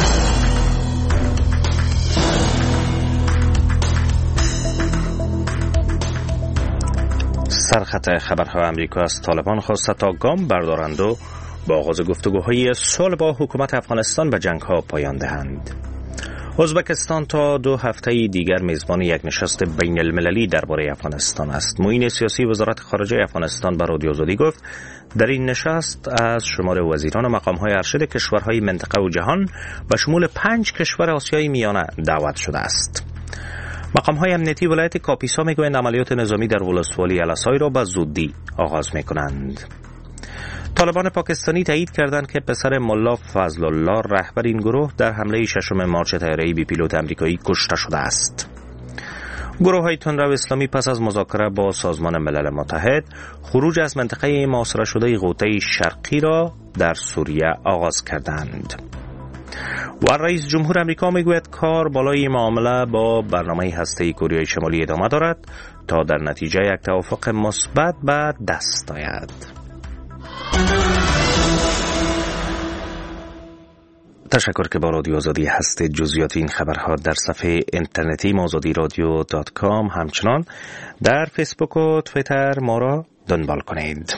سرخط خبرهای امریکا از طالبان خواسته تا گام بردارند و با آغاز گفتگوهای صلح با حکومت افغانستان به جنگ‌ها پایان دهند. ازبکستان تا 2 هفته دیگر میزبان یک نشست بین المللی درباره افغانستان است. معین سیاسی وزارت خارجه افغانستان به رادیو آزادی گفت در این نشست از شمار وزیران و مقام‌های ارشد کشورهای منطقه و جهان و شمول 5 کشور آسیای میانه دعوت شده است. مقام‌های امنیتی ولایت کاپیسا میگویند عملیات نظامی در ولسوالی الاسای را به زودی آغاز میکنند. طالبان پاکستانی تایید کردند که پسر ملا فضل الله رهبر این گروه در حمله 6 مارچ طیاره‌ای بی پیلوت آمریکایی کشته شده است. گروه‌های تندرو اسلامی پس از مذاکره با سازمان ملل متحد خروج از منطقه محاصره شده غوطه شرقی را در سوریه آغاز کردند. و رئیس جمهور آمریکا میگوید کار بالای معامله با برنامه هسته‌ای کره شمالی ادامه دارد تا در نتیجه یک توافق مثبت به دست آید. تشکر که با رادیو آزادی هستید. جزئیات این خبرها در صفحه اینترنتی azadiradio.com همچنان در فیسبوک و توییتر ما را دنبال کنید.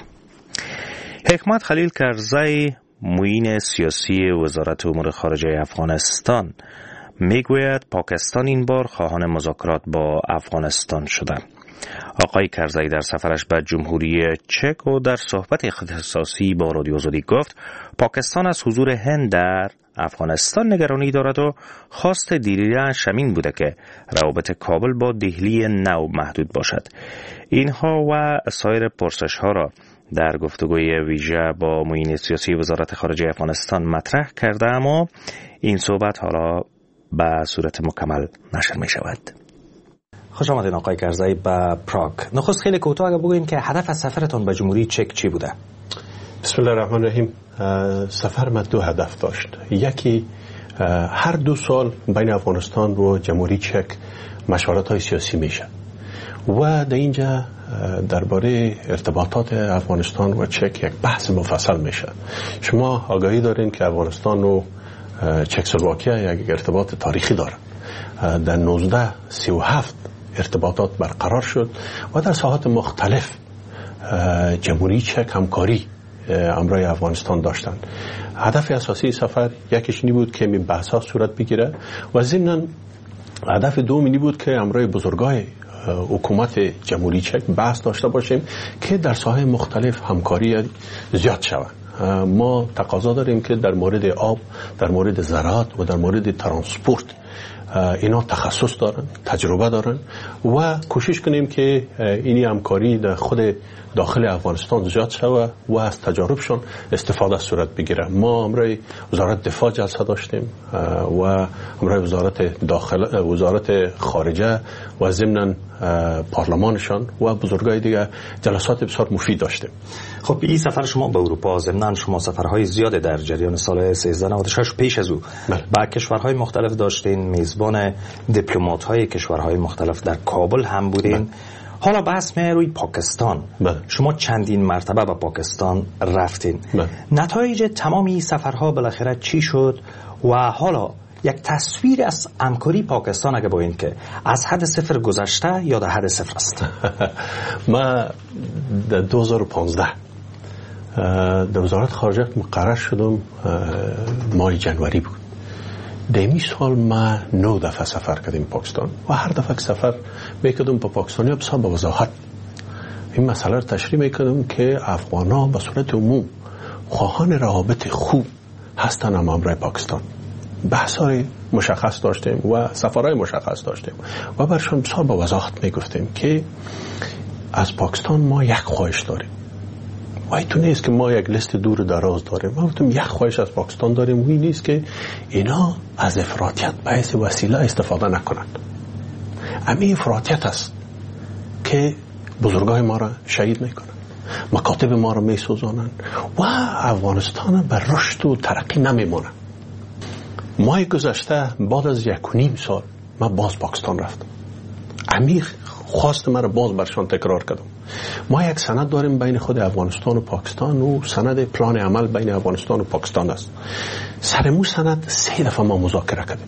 حکمت خلیل کرزی معین سیاسی وزارت امور خارجه افغانستان میگوید پاکستان این بار خواهان مذاکرات با افغانستان شده. آقای کرزی در سفرش به جمهوری چک و در صحبت اختصاصی با رادیو آزادی گفت پاکستان از حضور هند در افغانستان نگرانی دارد و خواست دیریش همین بوده که روابط کابل با دهلی نو محدود باشد. اینها و سایر پرسش ها را در گفتگوی ویژه با معین سیاسی وزارت خارجه افغانستان مطرح کرده، اما این صحبت حالا به صورت مکمل نشر می شود. خوش آمدین آقای کرزی به پراگ. نخست خیلی کوتاه اگه بگوین که هدف از سفرتون به جمهوری چک چی بوده؟ بسم الله الرحمن الرحیم. سفر من 2 هدف داشت. یکی هر 2 سال بین افغانستان و جمهوری چک مشورت های سیاسی میشه و در اینجا درباره ارتباطات افغانستان و چک یک بحث مفصل میشه. شما آگاهی دارین که افغانستان و چکسلواکیه یک ارتباط تاریخی داره. در 1937 ارتباطات برقرار شد و در ساحات مختلف جمهوری چک همکاری همراه افغانستان داشتن. هدف اساسی سفر یکیش این بود که این بحث‌ها صورت بگیره و ضمناً هدف دومی بود که همراه بزرگای حکومت جمهوری چک بحث داشته باشیم که در ساحه مختلف همکاری زیاد شود. ما تقاضا داریم که در مورد آب، در مورد زراعت و در مورد ترانسپورت اینا تخصص دارن، تجربه دارن و کوشش کنیم که اینی همکاری در خود داخل افغانستان زیاد شود و از تجاربشون استفاده صورت بگیره. ما همراه وزارت دفاع جلسه داشتیم و همراه وزارت خارجه و ضمناً پارلمانشان و بزرگای دیگه جلسات بسیار مفید داشتیم. خب این سفر شما به اروپا، ضمناً شما سفرهای زیاده در جریان سال 1396 پیش از او با کشورهای مختلف داشتین، میزبان دیپلمات‌های کشورهای مختلف در کابل هم بودین. حالا بحث میاد روی پاکستان. شما چندین مرتبه به پاکستان رفتین. نتایج تمام این سفرها بالاخره چی شد و حالا یک تصویر از همکاری پاکستان اگه با این که از حد 0 گذشته یا در حد 0 است؟ ما در 2015 در وزارت خارجه مقرر شدم، ماه جنوری بود. دیمی سال ما 9 دفعه سفر کردیم پاکستان و هر دفعه که سفر میکردم با پاکستانی بسیار با وضاحت این مسئله رو تشریح میکردم که افغان ها به صورت عموم خواهان روابط خوب هستن همراه پاکستان. بحث‌های مشخص داشتیم و سفرهای مشخص داشتیم و برشان بسیار با وضاحت میگفتیم که از پاکستان ما یک خواهش داریم و ایتون نیست که ما یک لیست دور دراز داریم. ما گفتیم یک خواهش از پاکستان داریم و این نیست که اینا از افراطیت به حیث وسیله استفاده نکنند. همین افراطیت است که بزرگای ما را شهید میکنن، مکاتب ما را میسوزانن و افغانستان بر رشد و ترقی نمیمونه. ماه گذشته بعد از 1.5 سال من باز پاکستان رفتم. عمیق خواست من را باز برشان تکرار کردم. ما یک سند داریم بین خود افغانستان و پاکستان و سند پلان عمل بین افغانستان و پاکستان است. سر مو سند 3 دفعه ما مذاکره کردیم.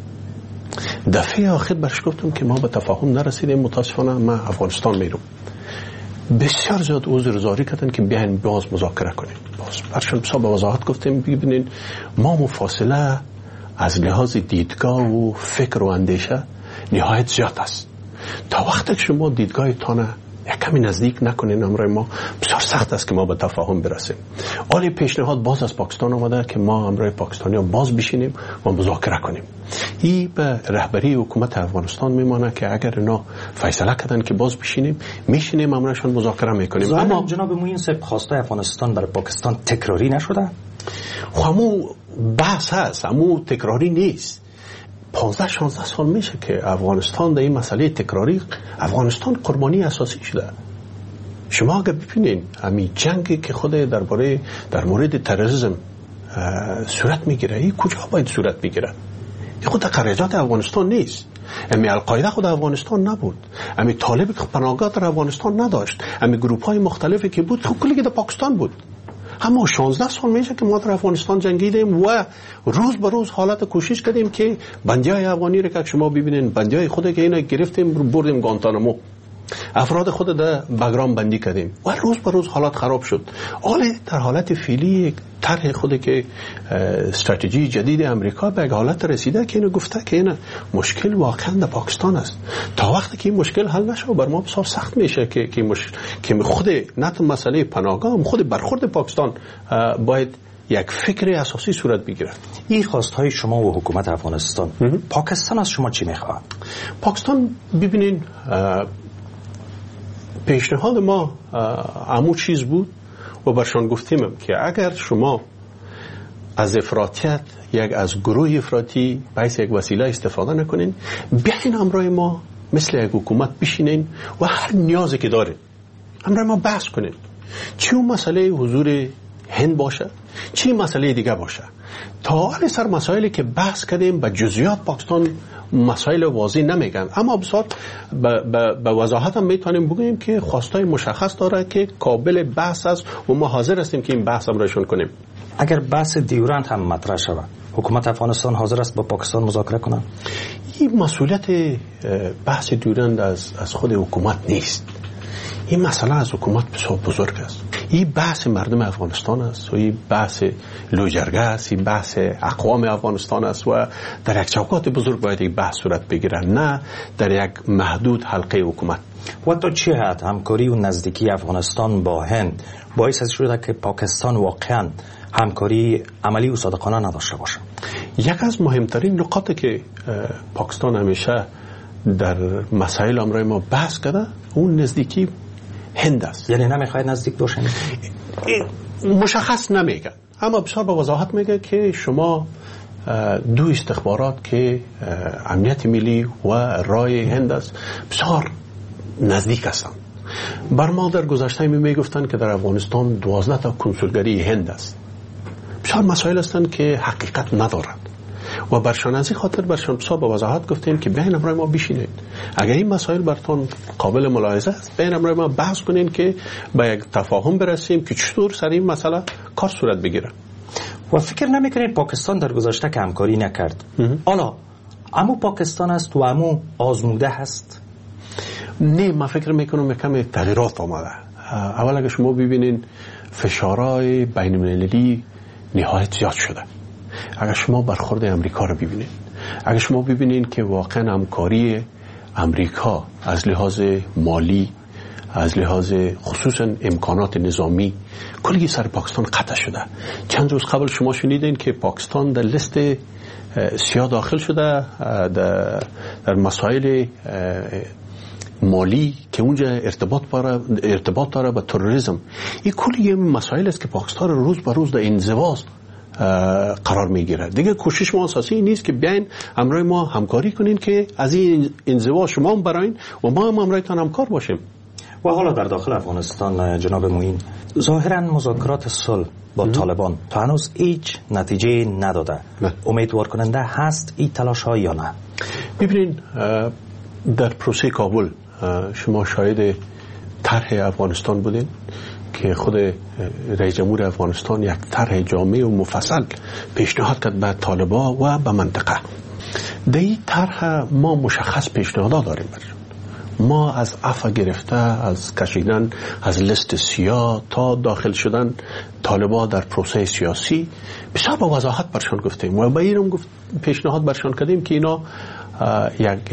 دفعه آخر برش گفتم که ما به تفاهم نرسیدیم، متاسفانه من افغانستان میرم. بسیار زیاد عذرزاری کردن که بیاین باز مذاکره کنیم. باز برشان بسیار به وضاحت گفتیم ببینین ما مفاصله از لحاظ دیدگاه و فکر و اندیشه نهایت زیاد است. تا وقتی که شما دیدگاهتان یک کمی نزدیک نکنین امروز ما بسیار سخت است که ما به تفاهم برسیم. حالی پیشنهاد باز از پاکستان آمده که ما امروز پاکستانی‌ها باز بشینیم و مذاکره کنیم. این به رهبری حکومت افغانستان میمانه که اگر اینا فیصله کردن که باز بشینیم میشینیم امروزشان مذاکره میکنیم. اما جناب موین صاحب خواستای افغانستان برای پاکستان تکراری نشده؟ همون بحث هست، همون تکراری نیست. 15-16 سال میشه که افغانستان در این مسئله تکراری افغانستان قربانی اساسی شده. شما اگر ببینین همین جنگی که خود در مورد تروریسم صورت میگیره، این کجا باید صورت میگیره؟ این خود قرارداد افغانستان نیست. امی القاعده خود افغانستان نبود، امی طالب که پناهگاه در افغانستان نداشت، امی گروپ های مختلفی که بود کلی که در پاکستان بود. اما 16 سال میشه که ما در افغانستان جنگیدیم و روز به روز حالت کوشش کردیم که بندیای افغانی رو که شما ببینین بندیای خود که اینا گرفتیم بردیم گانتانامو، افراد خود در بگرام بندی کردیم و روز به روز حالت خراب شد. حالا در حالت فعلی طرح خود که استراتژی جدید امریکا به حالت رسیده که اینو گفته که این مشکل واقعا در پاکستان است. تا وقتی که این مشکل حل نشه بر ما بسیار سخت میشه که خود نه تنها مسئله پناهگاه هم خود برخورد پاکستان باید یک فکر اساسی صورت بگیره. این خواستهای شما و حکومت افغانستان پاکستان از شما چی میخواد؟ پاکستان ببینین پیشنهاد ما همون چیز بود و برشان گفتیم که اگر شما از افراطیت از گروه افراطی باعث یک وسیله استفاده نکنین، بیاین همراه ما مثل یک حکومت بشینین و هر نیازی که داره همراه ما بحث کنین، چی اون مسئله حضور هند باشه چی مسئله دیگه باشه. تا حال سر مسائلی که بحث کردیم به جزئیات پاکستان مسائل واضح نمیگن، اما بسیار به وضاحت هم میتونیم بگیم که خواستای مشخص داره که قابل بحث است و ما حاضر هستیم که این بحث هم رایشون کنیم. اگر بحث دیورند هم مطرح شود حکومت افغانستان حاضر است با پاکستان مذاکره کنه؟ این مسئولیت بحث دیورند از خود حکومت نیست. این مسئله از حکومت بسیار بزرگ است. این بحث مردم افغانستان است و این بحث لوجرگه است، این بحث اقوام افغانستان است و در یک چوکات بزرگ باید این بحث صورت بگیره، نه در یک محدود حلقه حکومت. و تا چه حد همکاری و نزدیکی افغانستان با هند باعث شده که پاکستان واقعا همکاری عملی و صادقانه نداشته باشه؟ یک از مهمترین نقاطی که پاکستان همیشه در مسائل امروز ما بحث کرده اون نزدیکی هند است. یعنی نمیخواید نزدیک باشین؟ مشخص نمیگن، اما بسیار با وضاحت میگه که شما دو استخبارات که امنیت ملی و رای هند است بسیار نزدیک هستند. بر ما در گذشته میگفتن که در افغانستان 12 تا کنسولگری هند است. بسیار مسائل هستند که حقیقت ندارند و برشان از این خاطر برشان بسیار با وضاحت گفتیم که بیاین امروز ما بشینید، اگر این مسائل براتون قابل ملاحظه است بیاین امروز ما بحث کنیم که به یک تفاهم برسیم که چطور سر این مسئله کار صورت بگیره. و فکر نمیکنید پاکستان در گذشته که همکاری نکرد حالا امو پاکستان است و امو آزموده هست؟ نه، من فکر میکنم کمی تغییرات آمده. اول اگر شما ببینین فشارهای بین المللی نهایت زیاد شده. اگر شما برخورد امریکا رو ببینید، اگر شما ببینید که واقعا همکاری امریکا از لحاظ مالی، از لحاظ خصوصا امکانات نظامی کلی سر پاکستان قطع شده. چند روز قبل شما شنیدین که پاکستان در لیست سیاه داخل شده در مسائل مالی که اونجا ارتباط داره با تروریسم. این کلی مسائل است که پاکستان روز به روز در انزواست قرار میگیره. دیگه کوشش ما اساسی نیست که بیاین همراه ما همکاری کنین که از این انزوا شما هم براین و ما هم همراهتان همکار باشیم. و حالا در داخل افغانستان جناب معین، ظاهرا مذاکرات صلح با طالبان تا هنوز هیچ نتیجه نداده. امیدوار کننده هست این تلاش ها یا نه؟ ببینین در پروسه کابل شما شاهد طرح افغانستان بودین که خود رئیس جمهور افغانستان یک طرح جامع و مفصل پیشنهاد کرد به طالبان و به منطقه. در این طرح ما مشخص پیشنهادات داریم. ما از عفو گرفته، از کشیدن از لیست سیاه تا داخل شدن طالبان در پروسه سیاسی بسیار با وضاحت برشان گفتیم و به اینم پیشنهاد برشان کردیم که اینا یک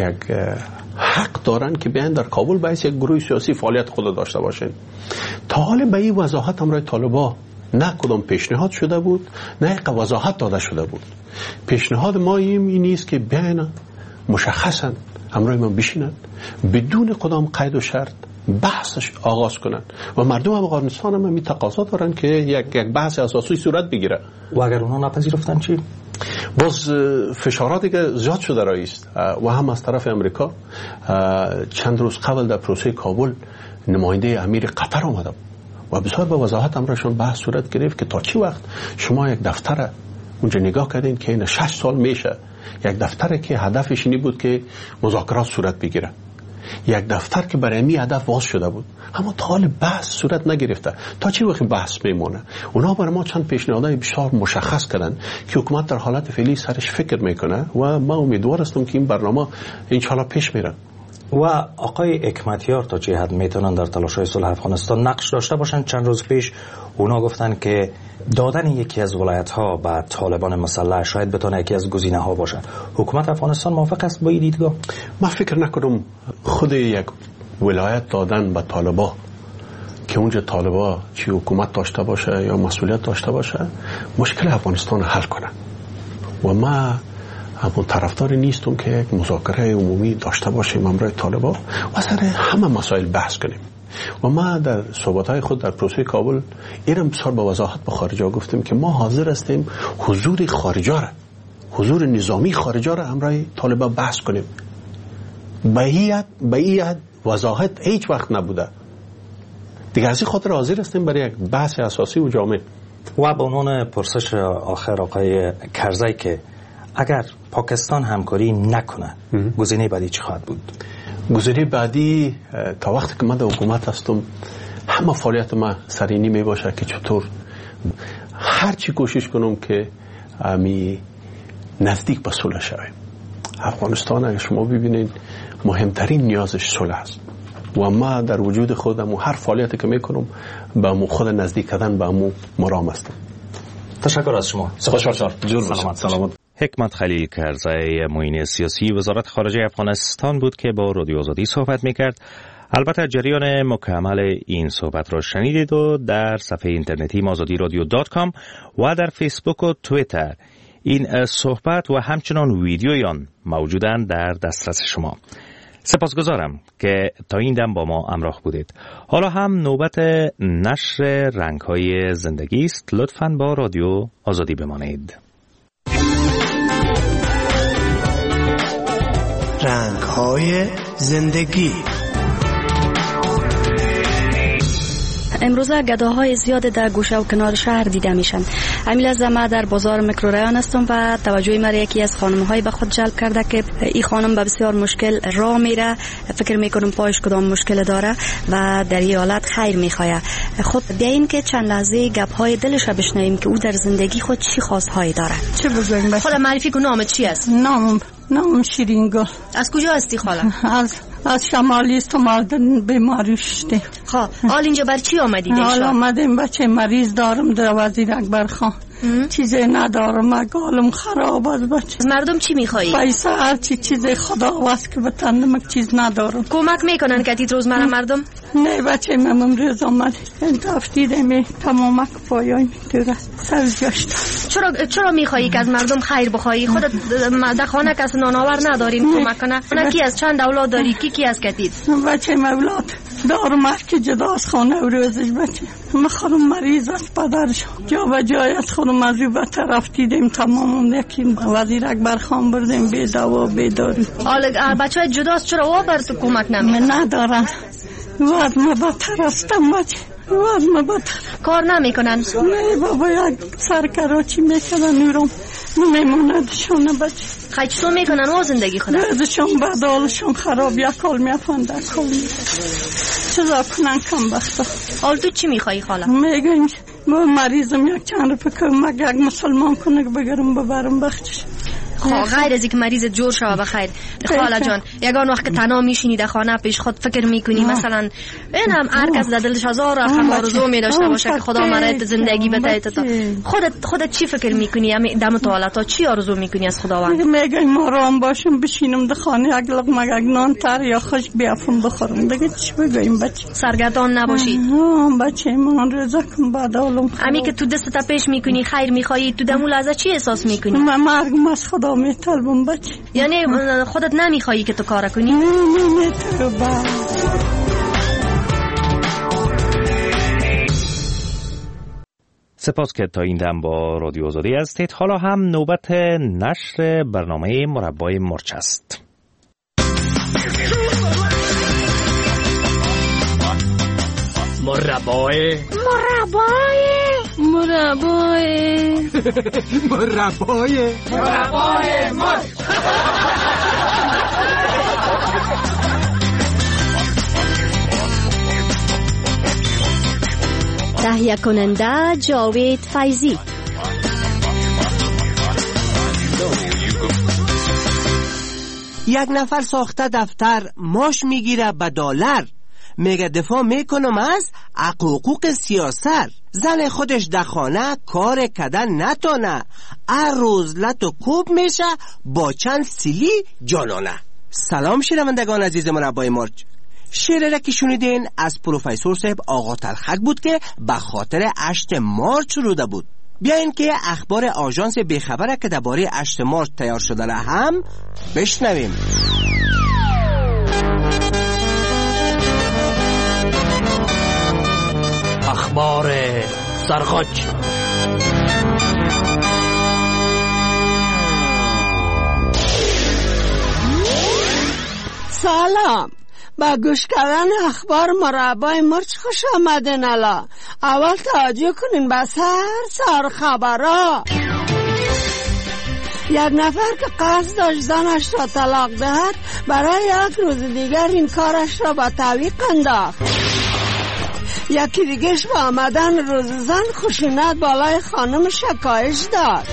حق دارن که بیان در کابل باید یک گروه سیاسی فعالیت خود داشته باشن. تا حال به این وضاحت همراه طالبان نه کدام پیشنهاد شده بود، نه یک وضاحت داده شده بود. پیشنهاد ما این نیست که بیان مشخصا همراه ما بشینند بدون کدام قید و شرط بحثش آغاز کنند و مردم افغانستان هم می تقاضا دارن که یک بحث اساسی صورت بگیره. و اگر اونا نپذیرفتن چی؟ باز فشاراتی که زیاد شده رایست و هم از طرف امریکا. چند روز قبل در پروسه کابل نماینده امیر قطر آمده و بسیار به وضاحت امرشون بحث صورت گرفت که تا چی وقت شما یک دفتر اونجا نگاه کردین که این 6 سال میشه، یک دفتر که هدفش اینی بود که مذاکرات صورت بگیره، یک دفتر که برای می هدف باز شده بود، اما تا حال بحث صورت نگرفته. تا چه وقت بحث میمونه؟ اونا برای ما چند پیشنهادهای بسیار مشخص کردن که حکومت در حالت فعلی سرش فکر میکنه و ما امیدوار هستم که این برنامه انشالله پیش میره. و آقای حکمتیار تا چه حد میتونن در تلاش‌های صلح افغانستان نقش داشته باشن؟ چند روز پیش اونا گفتن که دادن یکی از ولایت‌ها به طالبان مسلح شاید بتونه یکی از گزینه‌ها باشه. حکومت افغانستان موافق است با این دیدگاه؟ من فکر نکنم خود یک ولایت دادن به طالبان که اونجا طالبان چی حکومت داشته باشه یا مسئولیت داشته باشه مشکل افغانستان حل کنه. و ما همون طرفدار نیستم که یک مذاکره عمومی داشته باشیم همراه طالبان و سر همه مسائل بحث کنیم. و ما در صحبت‌های خود در پروسه کابل اینم بسیار با وضاحت به خارجا گفتیم که ما حاضر هستیم حضور خارجا را، حضور نظامی خارجا را همراه طالبان بحث کنیم. به این وضاحت هیچ وقت نبوده. دیگه از این خاطر حاضر هستیم برای یک بحث اساسی و جامع. و به عنوان پرسش آخر آقای کرزی که اگر پاکستان همکاری نکنه گزینه بعدی چی خواهد بود؟ گزینه بعدی تا وقتی که من در حکومت هستم همه فعالیت ما سرینی می باشه که چطور هر چی کوشش کنم که می نزدیک به صلح شویم. افغانستان اگر شما ببینید مهمترین نیازش صلح است و ما در وجود خودم و هر فعالیتی که میکنم به مو خود نزدیک کردن به مو مرام هستم. تشکر از شما. سلامت. حکمت خلیل کرزی معین سیاسی وزارت خارجه افغانستان بود که با رادیو آزادی صحبت میکرد. البته جریان مکمل این صحبت را شنیدید و در صفحه اینترنتی azadiradio.com و در فیسبوک و توییتر این صحبت و همچنان ویدیوی آن موجودند در دسترس شما. سپاسگزارم که تا این دم با ما همراه بودید. حالا هم نوبت نشر رنگ‌های زندگی است. لطفاً با رادیو آزادی بمانید. رنگ‌های زندگی. امروزه گداهای زیاد در گوشه و کنار شهر دیده میشن. همین لحظه ما در بازار میکروریان هستم و توجه مرا یکی از خانم‌های به خود جلب کرده که این خانم به بسیار مشکل راه میره. فکر میکنم پایش کدام مشکل داره و در این حالت خیر میخواد. خود بیاین که چند لحظه گپ‌های دلش بشنویم که او در زندگی خود چی خواست‌هایی داره. چه بزرگ باشه. خاله معرفی کن نامت چی است؟ نام شیرینگل. از کجا هستی خاله؟ از شمالی است و مردن بیماری شده. خب حال اینجا بر چی آمدید؟ حال آمدیم بچه مریض دارم در وزیر اکبر خان. چیزی ندارم، مگالم خراب است بچه. از مردم چی میخوایی؟ پیسه هر چیزی خدا واسه که بتندم چیز ندارم. کمک میکنن کتیت روزمره مردم؟ نه بچه من امروز آمد این تفتیده می تمامک پایان میتونه سرجاشت. چرا میخوایی که از مردم خیر بخوایی؟ خودت در خانه کس نانآور ندارین کمک کنه؟ کی از چند اولاد داری؟ کی از کتید؟ بچه اولاد دارم که جدا از خانه و روزش بچه مخارم مریض است پدرش جا و جای از خودم از او بطر رفتیدیم تمام یکی وزیر اکبر خان بردیم بی دوا بی داری. حالا بچه های جداست چرا او بر تو کمک نمیکنه؟ من ندارم وزم بطر استم بچه وزم بطر کار نمیکنن؟ نه بابا یک سرکراچی میکنن نورم نمیموندشونه بچه. خیلی چطور میکنن او زندگی خدا؟ روزشون بعد حالشون خراب یک کال میفن در کال میفن چرا کنن کم بختا. حال تو چی میخوایی خاله؟ میگویم مریضم یک چند رو کمک یک مسلمان کنه بگرم ببرم بخشش. غیر از اینکه مریض جور شوه بخیر خاله جان یگان وقت که تنها میشینی در خانه پیش خود فکر میکنی مثلا این هم هر کس در دلش هزار رقم آرزو میداشته باشه که خدا مرایت زندگی بده تا خودت چی فکر میکنی؟ دم توالتا چی آرزو میکنی از خداوند؟ میگم آرام باشم بشینم در خانه یک لقمه یک نان تر یا خشک بیافم بخورم دیگه چی بگویم بچه؟ سرگردان نباشی بچه من رزقم بعد اولم امی که تو دست پیش میکنی خیر میخوایی تو دمو لحظه چی احساس میکنی؟ من مرگم از خدا میطلبم بچه. یعنی خودت نمیخوایی که تو کار کنی؟ نه میطلبم. سپاس که تا این دم با رادیو آزادی هستید. حالا هم نوبت نشر برنامه مربای مرچ است. مربای مرچ. تهیه کننده جاوید فیضی. یک نفر ساخته دفتر ماش میگیره به $. میگه دفاع میکنم از حقوق سیاست. زن خودش در خانه کار کردن نتونه، هر روز لط و کوب میشه با چند سیلی جانانه. سلام شنوندگان عزیز مربای مرچ. شعر را که شنیدین از پروفسور صاحب آقا تلخک بود که به خاطر 8 مارچ شروع بود. بیاین که اخبار آژانس بیخبره که درباره 8 مارچ تیار شده را هم بشنویم. اخبار سرخوش. سلام، با گوش کردن اخبار مربای مرچ خوش آمدین. الا اول توجه کنین به سر خبرها. یک نفر که قصد داشت زنش را طلاق دهد برای یک روز دیگر این کارش را به تعویق انداخت. یکی دیگهش با آمدن روز زن خشونت بالای خانم شکایش داد.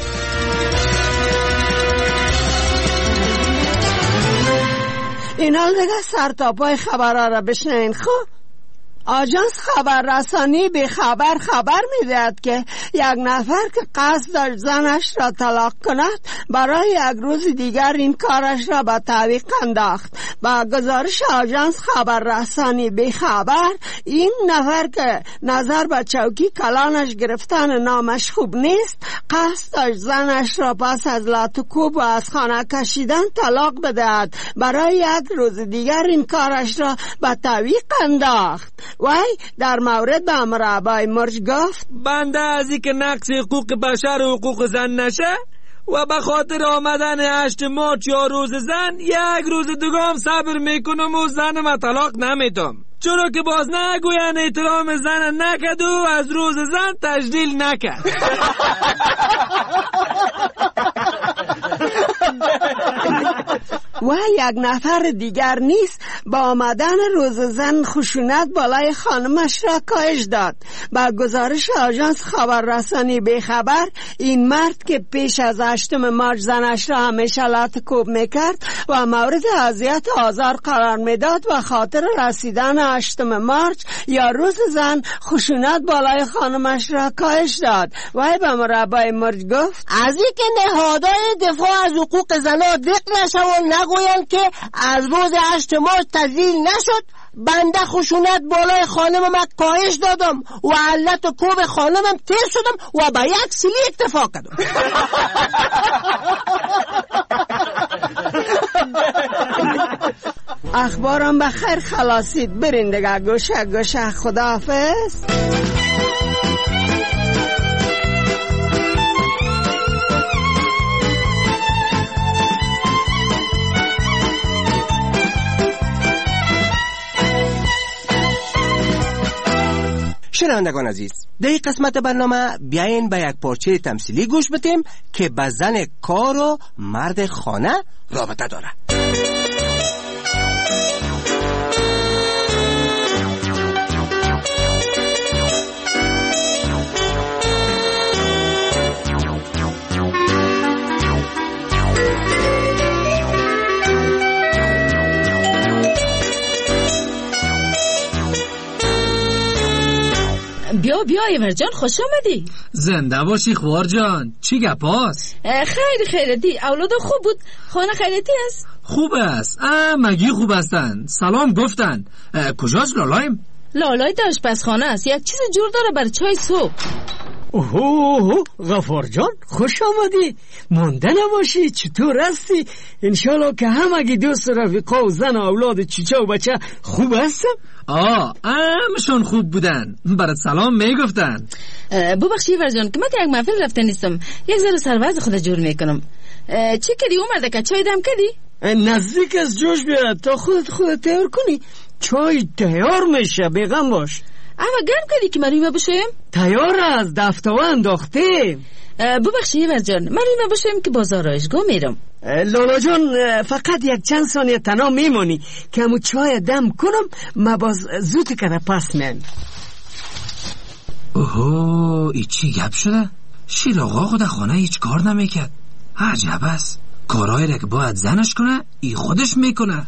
اینا دیگه سر تا پای خبرها را بشنوین. خوب آژانس خبررسانی به خبر می‌دهد که یک نفر که قصد داشت زنش را طلاق کند برای یک روز دیگر این کارش را به تعویق انداخت. با گزارش آژانس خبررسانی به خبر، این نفر که نظر به چوکی کلانش گرفتن نامش خوب نیست قصد داشت زنش را پس از لات و کوب و از خانه کشیدن طلاق بدهد برای یک روز دیگر این کارش را به تعویق انداخت. وای در مورد به مربای مرچ گفت بنده از این که نقص حقوق بشر و حقوق زن نشه و به خاطر آمدن 8 مارچ یا روز زن یک روز دیگه صبر میکنم و زنم طلاق نمیدم، چرا که باز نگوین احترام زن نکد و از روز زن تجلیل نکد. و یک نفر دیگر نیست با آمدن روز زن خشونت بالای خانمش را کاهش داد. با گزارش آژانس خبررسانی به خبر، این مرد که پیش از 8 مارچ زنش را همیشه لات کوب میکرد و مورد اذیت و آزار قرار میداد و خاطر رسیدن 8 مارچ یا روز زن خشونت بالای خانمش را کاهش داد. و به مربای مرچ گفت از این که نهادهای دفاع از حقوق زنها دق نشون نگوین که از روز 8 مارچ تجلیل نشد بنده خشونت بالای خانمم کاهش دادم و علت و کوب خانمم تیر شدم و با یک سیلی اکتفا کردم. اخبارم بخیر خلاصید. برین دیگه گوشه گوشه. خداحافظ. شنوندگان عزیز، در این قسمت برنامه بیاین به یک پارچه تمثیلی گوش بدیم که به زن کار و مرد خانه رابطه داره. بیا ایور جان، خوش آمدی. زنده باشی خوار جان. چی گپاست؟ خیلی اولاد خوب بود. خانه خیلیتی است؟ خوب است. مگی خوب هستن. سلام گفتن. کجاست لالایم؟ لالای در آشپزخانه است. یک چیز جور داره بر چای صبح. اوه غفار جان، خوش آمدی. مانده نباشی. چطور هستی؟ انشالله که همگی دوست رفیقا و زن و اولاد چیچه و بچه خوب هستن؟ همشون خوب بودن. برات سلام میگفتن. ببخشی ورجان که من که یک محفل رفته نیستم. یک ذره سروز خود جور میکنم. چی کردی اومده که چای دم کردی؟ نزدیک از جوش بیاد تا خودت تیار کنی. چای تیار میشه، بیغم باش. اما گرم کردی که من بشویم؟ تیار از دفتاوه انداخته. ببخشی ورجان، من بشویم که بازار رایشگاه میرم. لالا جان فقط یک چند ثانیه تنها میمونی که همون چای دم کنم. ما باز زود کده پس من. اوه ای چی گپ شده؟ شیر آقا خود خانه هیچ کار نمیکرد. عجب است. کارهای را که باید زنش کنه ای خودش میکنه.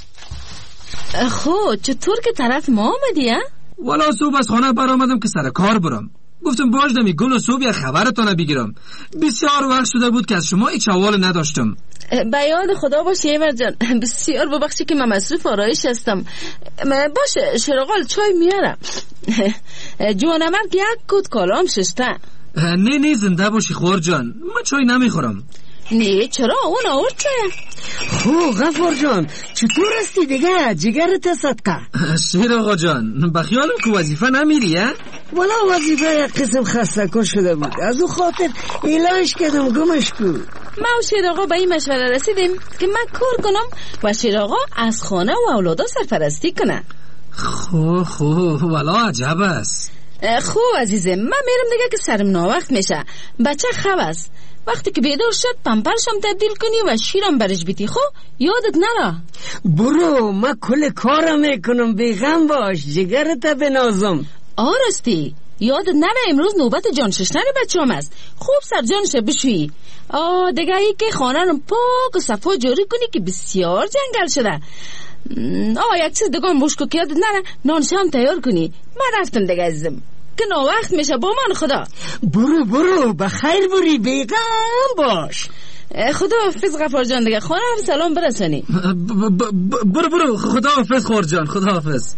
خود چطور که طرف ما آمدی؟ والا صبح از خانه برآمدم که سر کار برم. گفتم باجدمی گل و صبح یک خبرتانه بگیرم. بسیار وقت شده بود که از شما هیچ حوال نداشتم. به یاد خدا باشه ایمر جان. بسیار ببخشی که من مصروف آرایش هستم. باشه شرقال چای میارم. جوانمرد یک کت کالام شسته. نه زنده باشی خور جان، من چای نمیخورم. نه چرا؟ اون آورد چه؟ غفار جان چطور هستی دیگه؟ جگرت صدقه. شیر آقا جان بخیالم که وظیفه نمیری؟ والا وظیفه یک قسم خسته کن شده بود، از او خاطر ایلاش کردم گمش کو. ما و شیر آقا به این مشوره رسیدیم که من کار کنم و شیر آقا از خانه و اولادا سرپرستی کنه. خوب والا عجب است. خوب عزیزم، من میرم دیگه که سرم ناوقت میشه. بچه خواب است. وقتی که بیدار شد پمپرشم تبدیل کنی و شیرم برش بیتی. خب یادت نره. برو من کل کارم میکنم، بیغم باش. جگرت بنازم. آرستی یادت نره امروز نوبت جان ششتن بچه‌ام است. خوب سر جانش بشویی. دیگه ای که خانه رو پاک و صفا جاری کنی که بسیار جنگل شده. یک چیز دیگه هم بشکو که یادت نره نانش هم تیار کنی. من رفتم دیگه عزیزم که ناوقت میشه. با من خدا. برو بخیر بری، بیغم باش. خدا حافظ غفار جان دیگه. خانه هم سلام برسانی. برو خدا حافظ خور جان. خدا حافظ.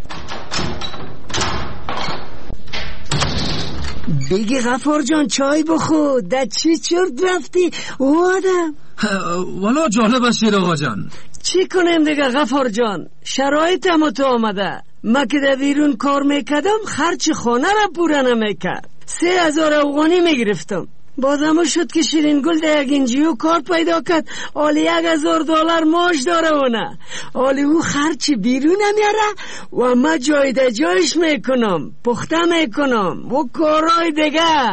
بگی غفار جان چای بخور. در چی چرت رفتی آدم؟ والا جالب است شیر آقا جان. چی کنیم دیگه غفار جان؟ شرایطم تو آمده. ما که در بیرون کار میکردم خرچ خانه را پوره نمیکرد. 3000 افغانی میگرفتم. بازم شد که شیرین گل در یک انجیو کار پیدا کرد. آلی $1000 ماش داره اونه. آلی او خرچ بیرون نمیاره و ما جای در جایش میکنم، پخته میکنم و کارهای دیگه.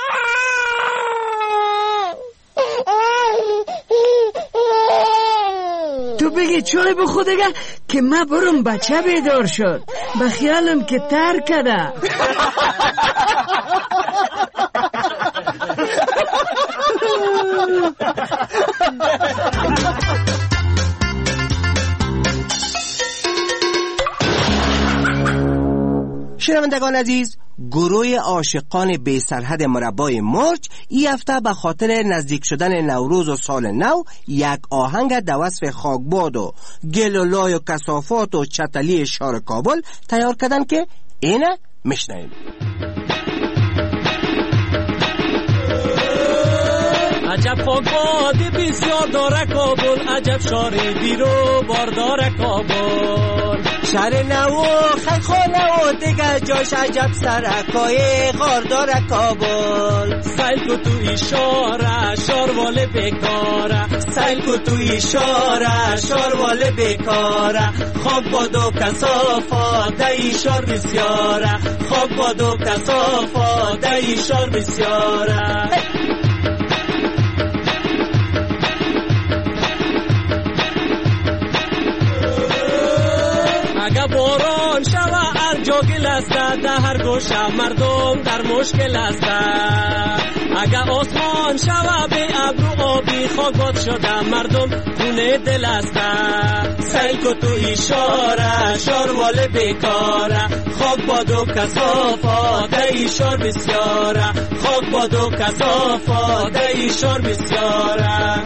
تو بگی چای بخور دیگه که من برم. بچه بیدار شد، بخیالم که تر کده. شنوندگان عزیز، گروه عاشقان بی سرحد مربای مرج این هفته به خاطر نزدیک شدن نوروز و سال نو یک آهنگ در وصف خاکباد و گل و لای و کثافات و چتلی شهر کابل تیار کردن که اینه میشنویم. عجب خاکباد بسیار داره کابل، عجب شهر بیرو بار داره کابل. شهر نو خیخانه و دیگه جاش عجب سرکای غار داره کابل. سیل کو تو اشاره شاروال بیکاره، سیل کو تو اشاره شاروال بیکاره. خاک باد و کثافات ای شهر بسیاره، خاک باد و کثافات ای شهر بسیاره. اگه باران شوه هر جا گل است، در هر گوشه مردم در مشکل است. اگه آسمان شوه به ابرو آبی خاکباد شده مردم خونه دل است. سیل کو تو اشاره شاروال بیکاره، خاک باد و کثافات ای شهر بسیاره، خاک باد و کثافات ای شهر بسیاره.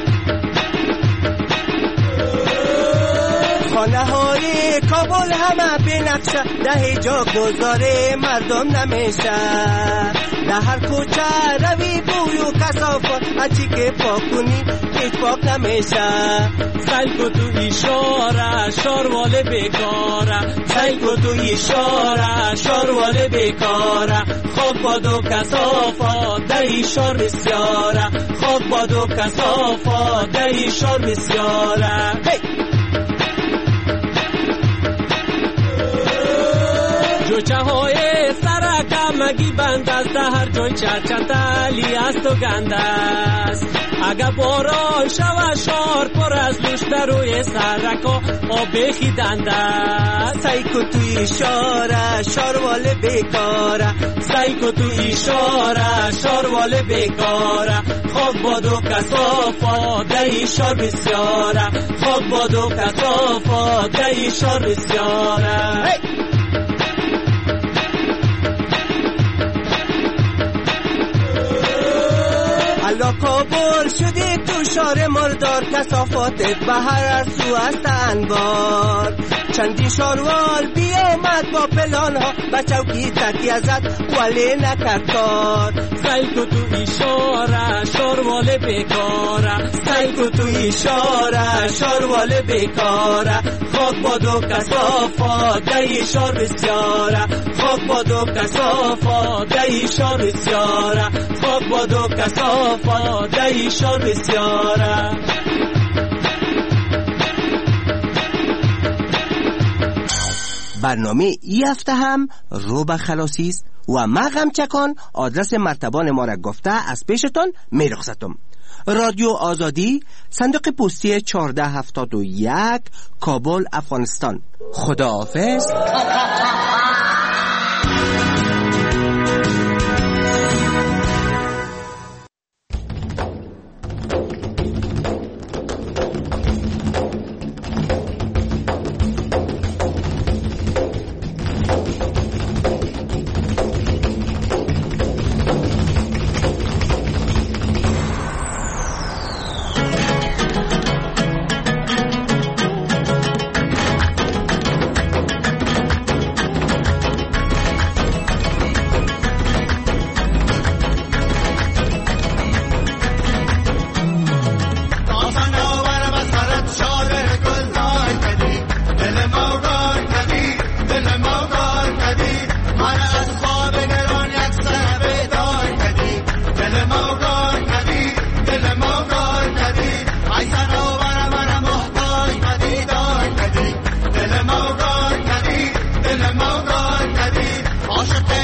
خانه های کابل همه به نقشه، ده جا گذاره مردم نمیشه. در هر کوچه روی بوی و کثافات هرچی که پاک کنی هیچ پاک نمیشه. سیل کو تو اشاره شاروال بیکاره، سیل کو تو اشاره شاروال بیکاره. خاک باد و کثافات در شهر بسیاره، خاک باد و کثافات در شهر بسیاره. جوچه های سرک مگی بند است، هر جای چتلی است و گند است. اگه باران شوه شهر پر از لوشته روی سرکا آب خیدند است. سیل کو تو اشاره شاروال بیکاره، سیل کو تو اشاره شاروال بیکاره. خاک باد و کثافات در شهر بسیاره، خاک باد و کثافات در شهر بسیاره. حالا کابل شدی تو شهر مردار، کثافاتت به هر سو است انبار. چندی شاروال بی آمد با پلان ها، به چوکی تکیه زد ولی نکرد کار. سیل کو تو اشاره شاروال بیکاره، سیل کو تو اشاره شاروال بیکاره. خاک باد و کثافات در شهر بسیاره، خاک باد و کثافات در شهر بسیاره، خاک باد و کثافات در شهر بسیاره. برنامه ای هفته هم رو به خلاصی است و ما غمچکان آدرس مرتبان ما را گفته از پیشتان می رخصتم. رادیو آزادی، صندوق پستی 1471، کابل، افغانستان. خداحافظ. عاشق